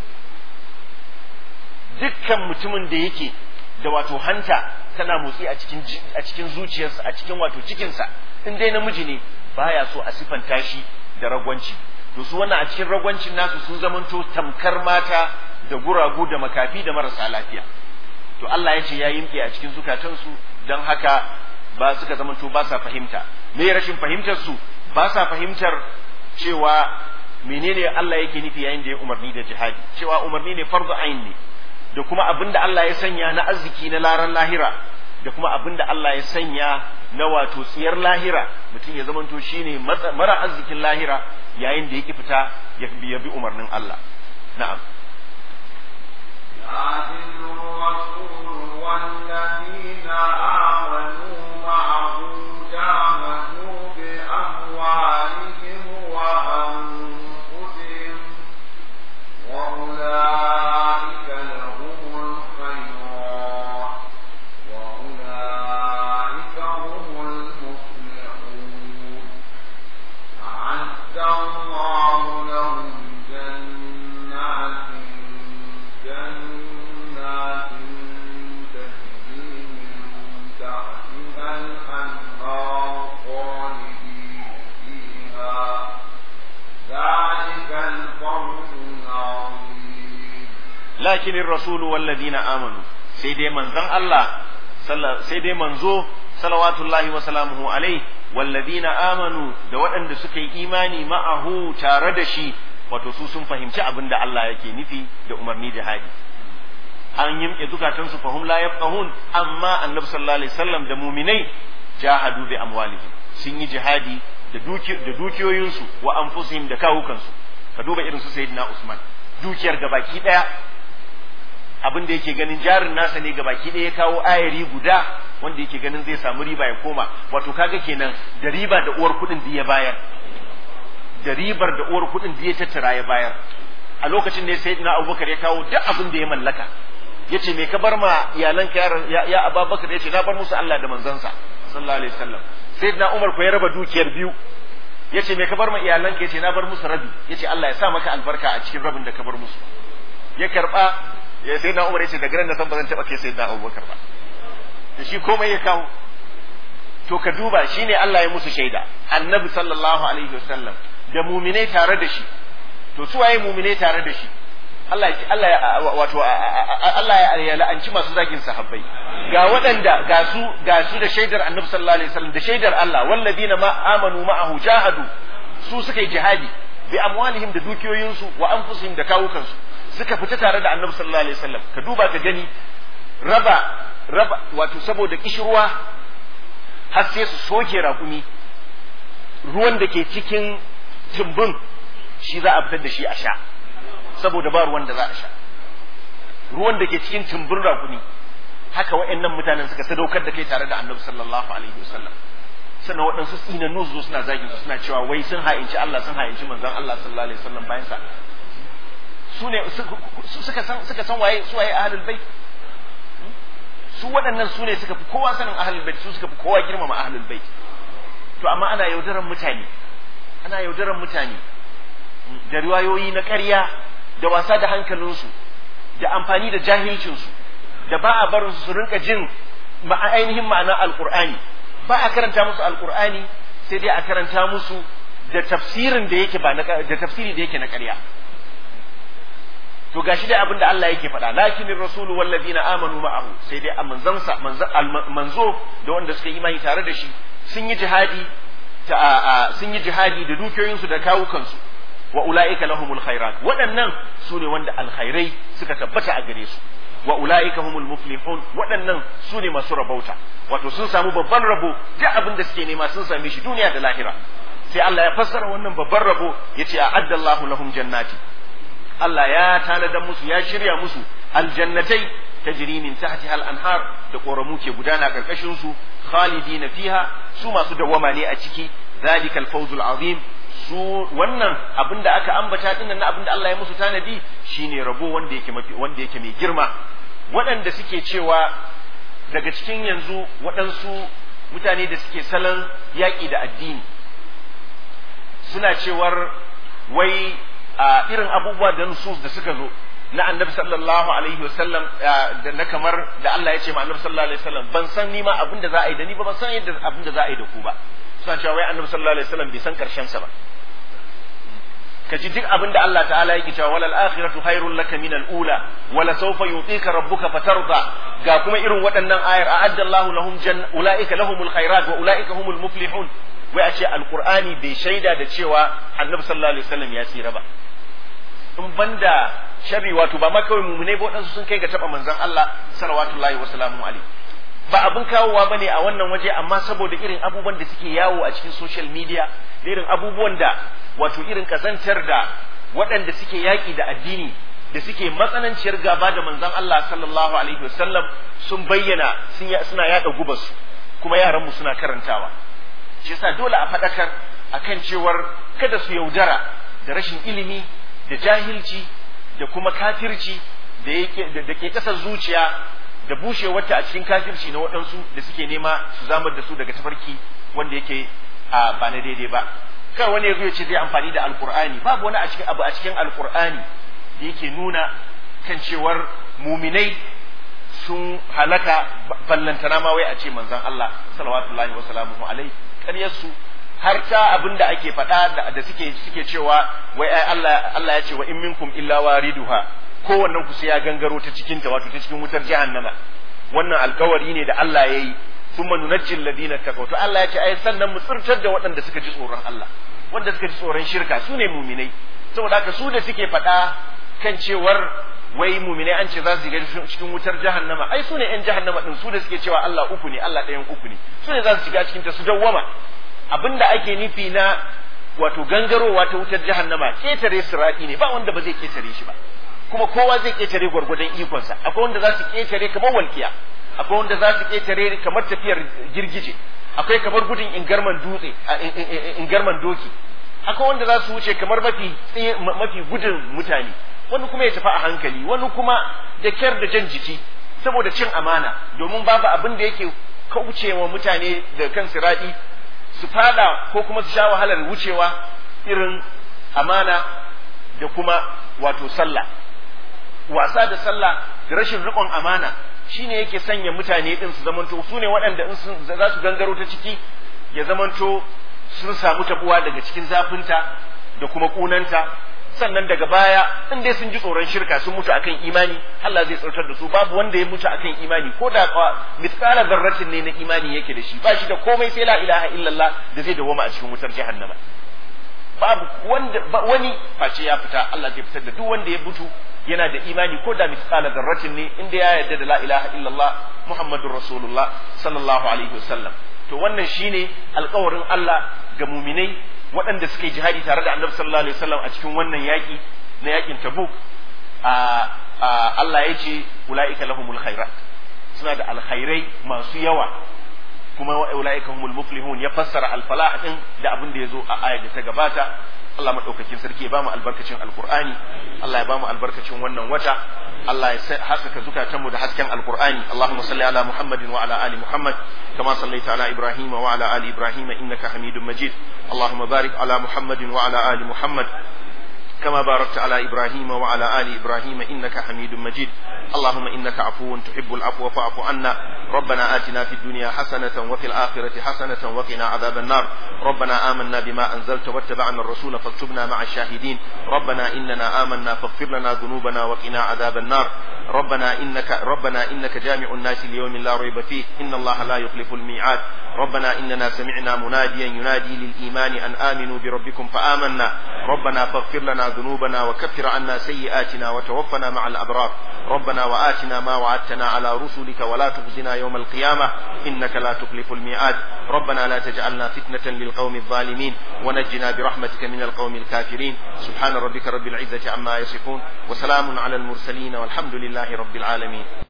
Dukkan mutumin da yake da wato hanta tana motsi a cikin a cikin zuciyarsa, a cikin wato cikinsa, in dai namiji ne baya so a sifanta shi da ragwanci. To su wannan a cikin ragwancin nasu sun zamanto tamkar mata da guragu da makafi da marasa lafiya. To Allah ya ce ya yimke a cikin zukatansu, don haka ba suka zamanto ba sa fahimta. Me rashin fahimtar su? Ba sa fahimtar cewa menene Allah yake nufi yayin da ya umarni da jihadi, cewa umarni ne fardu ain ne, da kuma abinda Allah ya sanya na arziki na laran lahira, da kuma abinda Allah ya sanya na wato tsiyar lahira, mutum ya zamanto shine mara arzikin lahira yayin da yake fita ya bi umarnin Allah. Na'am. لكن الرسول والذين آمنوا معه جاهدوا بأموالهم وأنفسهم وأولئك لهم الخيرات وأولئك هم المفلحون. أعد الله لهم جنات جنات تجري من تحتها الأنهار خالدين فيها ذلك الفوز العظيم. لكن الرسول والذين آمنوا سيدي من ذن الله سيدي منزو صلوات الله وسلامه عليه والذين آمنوا da waɗanda suka yi imani ma'ahu tare da shi, wato su sun fahimci abin da Allah yake nufi da umarni jihadi. An yimke zukatansu fahum la yafqahun, amma annabi sallallahu alaihi wasallam da muminai jahadu bi amwalihim, sun yi jihadi da duki da dukiyoyinsu wa anfusihim da kawukansu. Ka duba irin su sayyidina Usman, dukiyar gabaki daya abin da yake ganin jarin nasa ne gabaki daya ya kawo ayari guda wanda yake ganin zai samu riba ya koma, wato kaga kenan da riba da uwar kudin da ya bayar da ribar da uwar kudin da ya tattara ya bayar. A lokacin ne sayyidina Abubakar ya kawo duk abin da ya mallaka, yace me ka bar ma iyalanka ya ya Abubakar? Yace na bar musu Allah da manzansa sallallahu alaihi wasallam. Sayyidina Umar ko ya raba dukiyar biyu, yace me ka bar ma iyalanka? Yace na bar musu rabi. Yace Allah ya sa maka albarka a cikin rabin da ka bar musu. Ya karba, ya sayyidina Umar yace daga ran da san ba zan taba kai sayyidina Abubakar ba. To shi komai ya kawo. To ka duba, shine Allah ya musu shaida, Annabi sallallahu alaihi wasallam da muminai tare da shi. To su waye muminai tare da shi? Allah ya Allah wato Allah ya la'anci masu zagin sahabbai. Ga waɗanda ga su ga su da shaidar Annabi sallallahu alaihi wasallam da shaidar Allah, walladina ma amanu ma'ahu jahadu, su suka yi jihadi bi amwalihim da dukiyoyinsu wa anfusihim da kawukansu, suka fita tare da Annabi sallallahu alaihi wasallam. Ka duba ka gani raba raba wato saboda kishirwa har sai su soke raƙumi, ruwan da ke cikin tumbin shi za a fitar da shi a sha, saboda ba ruwan da za a sha. Ruwan da ke cikin tumbin raƙumi haka waɗannan mutanen suka sadaukar da kai tare da annabi sallallahu alaihi wasallam. Sannan waɗansu tsinannu su zo suna zagin su suna cewa wai sun ha'inci Allah sun ha'inci manzon Allah sallallahu alaihi wasallam bayan sa. Su ne suka san suka san waye su waye ahlul bait. Su waɗannan su ne suka fi kowa sanin ahlul bait, su suka fi kowa girmama ahlul bait. To amma ana yaudaran mutane ana yaudaran mutane da riwayoyi na ƙarya da wasa da hankalinsu da amfani da jahilcinsu da ba a barin su rinka jin ainihin ma'anar alkur'ani. Ba a karanta musu alkur'ani sai dai a karanta musu da tafsirin da yake ba na da tafsiri da yake na ƙarya. To gashi dai abin da Allah yake faɗa, lakinir rasulu wallazina amanu ma'ahu, sai dai a manzansa manzo da wanda suka imani tare da shi sun yi jihadi ta sun yi jihadi da dukiyoyinsu da kawukansu. Wa ulaika lahumul khairat, waɗannan su ne wanda alkhairai suka tabbata a gare su. Wa ulaika humul muflihun, waɗannan su ne masu rabauta, wato sun samu babban rabo, duk abin da suke nema sun same shi duniya da lahira. Sai Allah ya fassara wannan babban rabo yace a'adda Allahu lahum jannati, Allah ya tanadar musu ya shirya musu aljannatai tajri min tahtiha al-anhar, da koramu ke gudana karkashin su, khalidina fiha, su masu dawama ne a ciki. Zalikal fawzul azim, su wannan abinda aka ambata dinnan na abinda Allah ya musu tanadi shine rabo wanda yake mafi wanda yake mai girma. Waɗanda suke cewa daga cikin yanzu waɗansu mutane da suke salon yaƙi da addini suna cewar wai a irin abubuwa da nusus da suka zo na annabi sallallahu alaihi wasallam da na kamar da Allah ya ce ma annabi sallallahu alaihi wasallam ban san ni ma abinda za a yi da ni ba ban san yadda abinda za a yi da ku ba. Suna cewa wai annabi sallallahu alaihi wasallam bai san karshen sa ba. Kaji duk abin da Allah ta'ala yake cewa walal akhiratu khairul laka min al ula wala sawfa yutika rabbuka fatarda, ga kuma irin waɗannan ayar a'adda Allahu lahum janna ulaika lahumul khairat wa ulaika humul muflihun. Wai a ce alqur'ani bai shaida da cewa annabi sallallahu alaihi wasallam ya tsira ba. In banda sharri, wato ba ma kawai mumune ba, waɗansu sun kai ga taba manzon Allah sallallahu wa sallamu alaihi. Ba abin kawowa bane a wannan waje, amma saboda irin abubuwan da suke yawo a cikin social media da irin abubuwan da wato irin kazantar da waɗanda suke yaƙi da addini da suke matsananciyar gaba da manzon Allah sallallahu alaihi wasallam sun bayyana suna yaɗa gubarsu, kuma yaranmu suna karantawa. Shi yasa dole a faɗakar akan cewar kada su yaudara da rashin ilimi da jahilci da kuma kafirci da yake da ke kasar zuciya da bushewarta a cikin kafirci na waɗansu da suke nema su zamar da su daga tafarki wanda yake a ba na daidai ba. Kar wani ya zo ya ce zai amfani da alkur'ani, babu wani a cikin abu a cikin alkur'ani da yake nuna kan cewar muminai sun halaka, ballantana ma wai a ce manzon Allah sallallahu wa sallamu alaihi. Ƙaryar su har ta abin da ake faɗa da suke suke cewa wai ai Allah Allah ya ce wa in minkum illa wariduha, kowannen ku sai ya gangaro ta cikin ta, wato ta cikin wutar jahannama. Wannan alkawari ne da Allah ya yi. Thumma nunajjil ladina taqaw, to Allah ya ce ai sannan mu tsirtar da waɗanda suka ji tsoron Allah, wanda suka ji tsoron shirka su ne muminai. Saboda haka su da suke faɗa kan cewar wai muminai an ce za su shiga cikin wutar jahannama, ai su ne ƴan jahannama din, su da suke cewa Allah uku ne, Allah ɗayan uku ne, su ne za su shiga cikin ta su dawwama. Abinda ake nufi na wato gangarowa ta wutar jahannama ketare sirati ne, ba wanda ba zai ketare shi ba, kuma kowa zai ketare gwargwadon ikonsa. Akwai wanda za su ketare kamar walkiya, akwai wanda za su ketare kamar tafiyar girgije, akwai kamar gudun ingarman dutse ingarman doki, akwai wanda za su wuce kamar mafi mafi gudun mutane, wani kuma ya tafi a hankali, wani kuma da kyar da jan jiki saboda cin amana, domin babu abin da yake kaucewa mutane da kan sirati su fada ko kuma su sha wahalar wucewa irin amana da kuma wato sallah. Wasa da sallah da rashin riƙon amana shine yake sanya mutane din su zamanto su ne waɗanda in sun za su gangaro ta ciki ya zamanto sun samu tabuwa daga cikin zafinta da kuma kunanta. Sannan daga baya in dai sun ji tsoron shirka sun mutu akan imani, Allah zai tsartar da su. Babu wanda ya mutu akan imani ko da mithqala dharratin ne na imani yake da shi, ba shi da komai sai la ilaha illallah da zai dawoma a cikin wutar jahannama. Babu wanda wani face ya fita, Allah zai fitar da duk wanda ya mutu yana da imani ko da mithqala dharratin ne, inda ya yarda da la ilaha illallah Muhammadur Rasulullah sallallahu alaihi wasallam. To wannan shine alƙawarin Allah ga muminai waɗanda suka yi jihadi tare da Annabi sallallahu alaihi wasallam a cikin wannan yaƙi na yaƙin Tabuk. A Allah ya ce ulaika lahumul khairat, suna da alkhairai masu yawa kuma wa ulaika humul muflihun ya fassara al-falah din da abin da yazo a ayar da ta gabata. Allah madaukakin sarki ya bamu albarkacin alqur'ani, Allah ya bamu albarkacin wannan wata, Allah ya haskaka zukatanmu da hasken alqur'ani. Allahumma salli ala Muhammadin wa ala ali Muhammad kama sallaita ala Ibrahim wa ala ali Ibrahim innaka Hamidum Majid. Allahumma barik ala Muhammadin wa ala ali Muhammad كما باركت على إبراهيم وعلى آل إبراهيم إنك حميد مجيد. اللهم إنك عفو تحب العفو فاعف عنا. ربنا آتنا في الدنيا حسنة وفي الآخرة حسنة وقنا عذاب النار. ربنا آمنا بما أنزلت واتبعنا الرسول فاكتبنا مع الشاهدين. ربنا إننا آمنا فاغفر لنا ذنوبنا وقنا عذاب النار. ربنا إنك ربنا إنك جامع الناس ليوم لا ريب فيه إن الله لا يخلف الميعاد. ربنا إننا سمعنا مناديا ينادي للإيمان أن آمنوا بربكم فآمنا. ربنا فاغفر لنا ذنوبنا وكفر عنا سيئاتنا وتوفنا مع الأبرار. ربنا وآتنا ما وعدتنا على رسلك ولا تخزنا يوم القيامة إنك لا تخلف الميعاد. ربنا لا تجعلنا فتنة للقوم الظالمين ونجنا برحمتك من القوم الكافرين. سبحان ربك رب العزة عما يصفون وسلام على المرسلين والحمد لله رب العالمين.